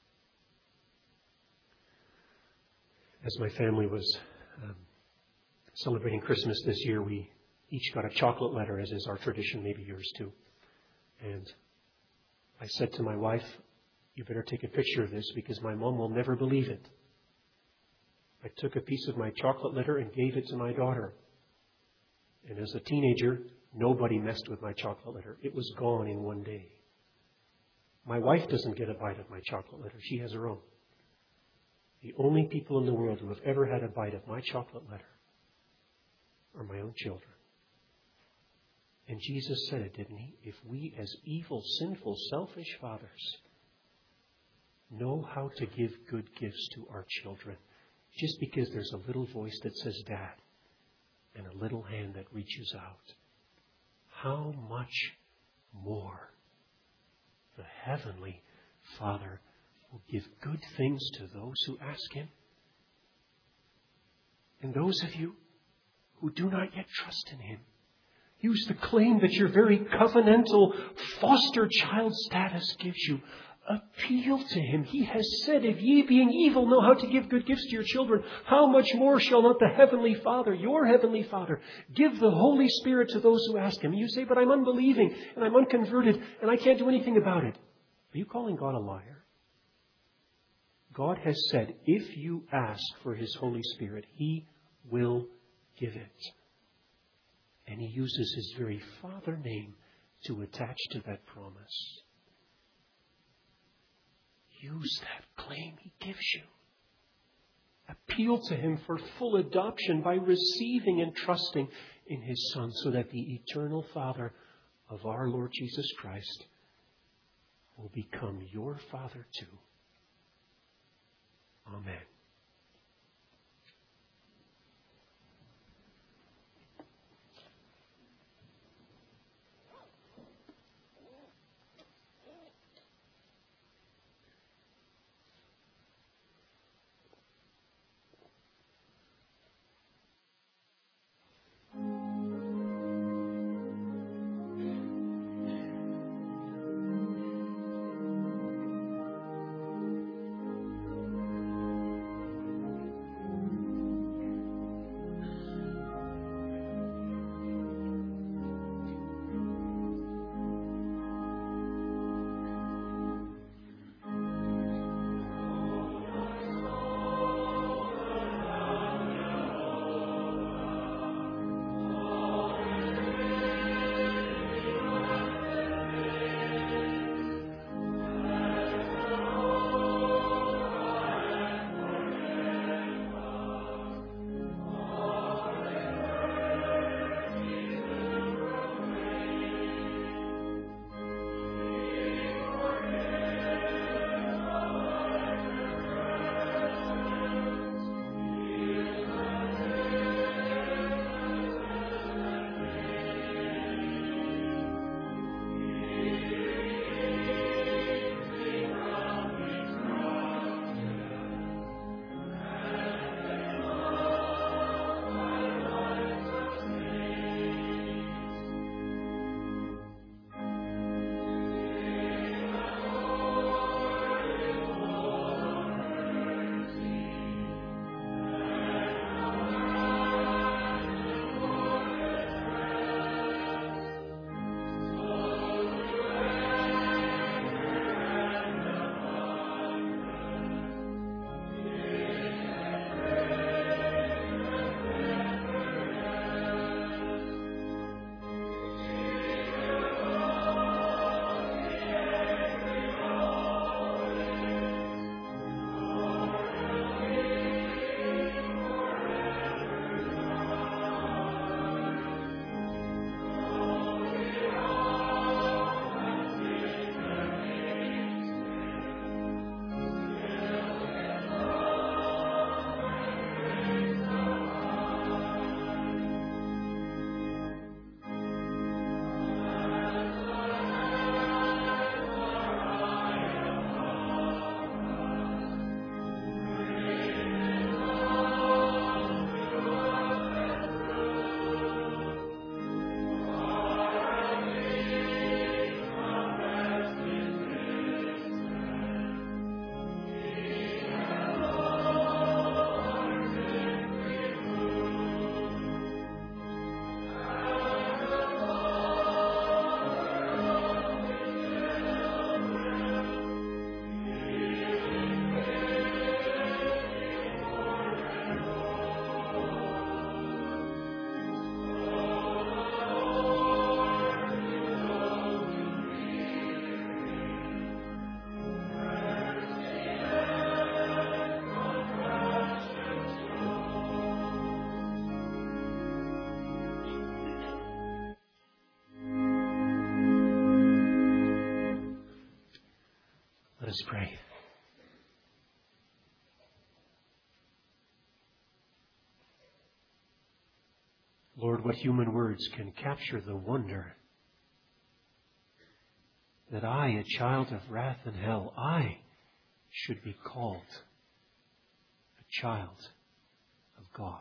As my family was um, Celebrating Christmas this year, we each got a chocolate letter, as is our tradition, maybe yours too. And I said to my wife, you better take a picture of this because my mom will never believe it. I took a piece of my chocolate letter and gave it to my daughter. And as a teenager, nobody messed with my chocolate letter. It was gone in one day. My wife doesn't get a bite of my chocolate letter. She has her own. The only people in the world who have ever had a bite of my chocolate letter are my own children. And Jesus said it, didn't he? If we as evil, sinful, selfish fathers know how to give good gifts to our children, just because there's a little voice that says Dad and a little hand that reaches out, how much more the Heavenly Father will give good things to those who ask Him. And those of you who do not yet trust in Him, use the claim that your very covenantal foster child status gives you. Appeal to Him. He has said, if ye being evil know how to give good gifts to your children, how much more shall not the Heavenly Father, your Heavenly Father, give the Holy Spirit to those who ask Him? And you say, but I'm unbelieving and I'm unconverted and I can't do anything about it. Are you calling God a liar? God has said, if you ask for His Holy Spirit, He will give it. And He uses His very Father name to attach to that promise. Use that claim He gives you. Appeal to Him for full adoption by receiving and trusting in His Son, so that the eternal Father of our Lord Jesus Christ will become your Father too. Amen. us pray. Lord, what human words can capture the wonder that I, a child of wrath and hell, I should be called a child of God.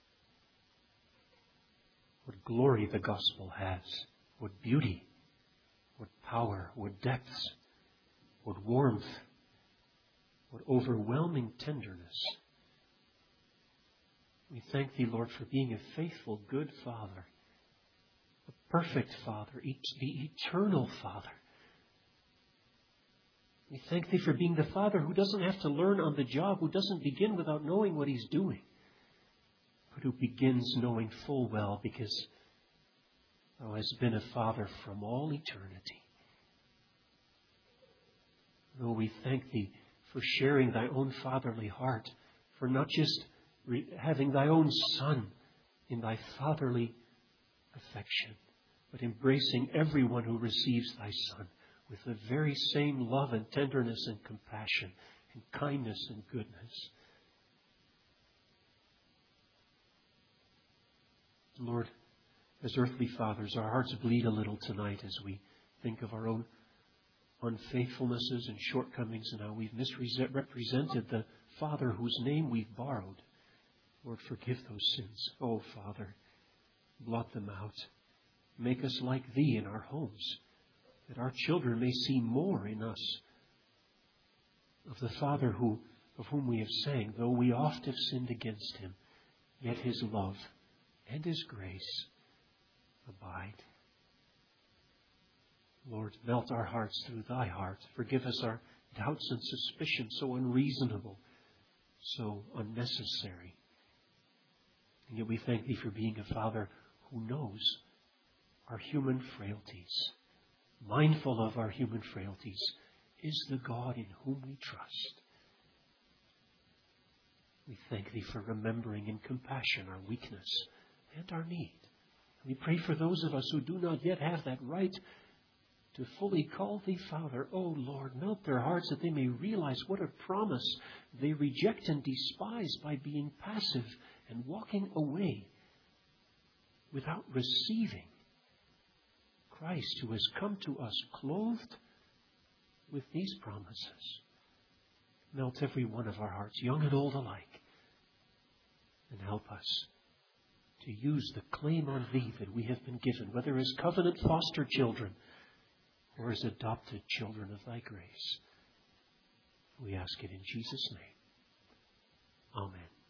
What glory the gospel has, what beauty, what power, what depths, what warmth, what overwhelming tenderness. We thank Thee, Lord, for being a faithful, good Father, a perfect Father, the eternal Father. We thank Thee for being the Father who doesn't have to learn on the job, who doesn't begin without knowing what He's doing, but who begins knowing full well because Thou hast been a Father from all eternity. Oh, we thank Thee for sharing Thy own fatherly heart, for not just re- having Thy own Son in Thy fatherly affection, but embracing everyone who receives Thy Son with the very same love and tenderness and compassion and kindness and goodness. Lord, as earthly fathers, our hearts bleed a little tonight as we think of our own unfaithfulnesses and shortcomings and how we've misrepresented the Father whose name we've borrowed. Lord, forgive those sins. Oh, Father, blot them out. Make us like Thee in our homes, that our children may see more in us of the Father who, of whom we have sang, though we oft have sinned against Him, yet His love and His grace abide. Lord, melt our hearts through Thy heart. Forgive us our doubts and suspicions, so unreasonable, so unnecessary. And yet we thank Thee for being a Father who knows our human frailties, mindful of our human frailties, is the God in whom we trust. We thank Thee for remembering in compassion our weakness and our need. We pray for those of us who do not yet have that right to fully call Thee Father. Oh, Lord, melt their hearts that they may realize what a promise they reject and despise by being passive and walking away without receiving Christ, who has come to us clothed with these promises. Melt every one of our hearts, young and old alike, and help us to use the claim on Thee that we have been given, whether as covenant foster children or as adopted children of Thy grace. We ask it in Jesus' name. Amen.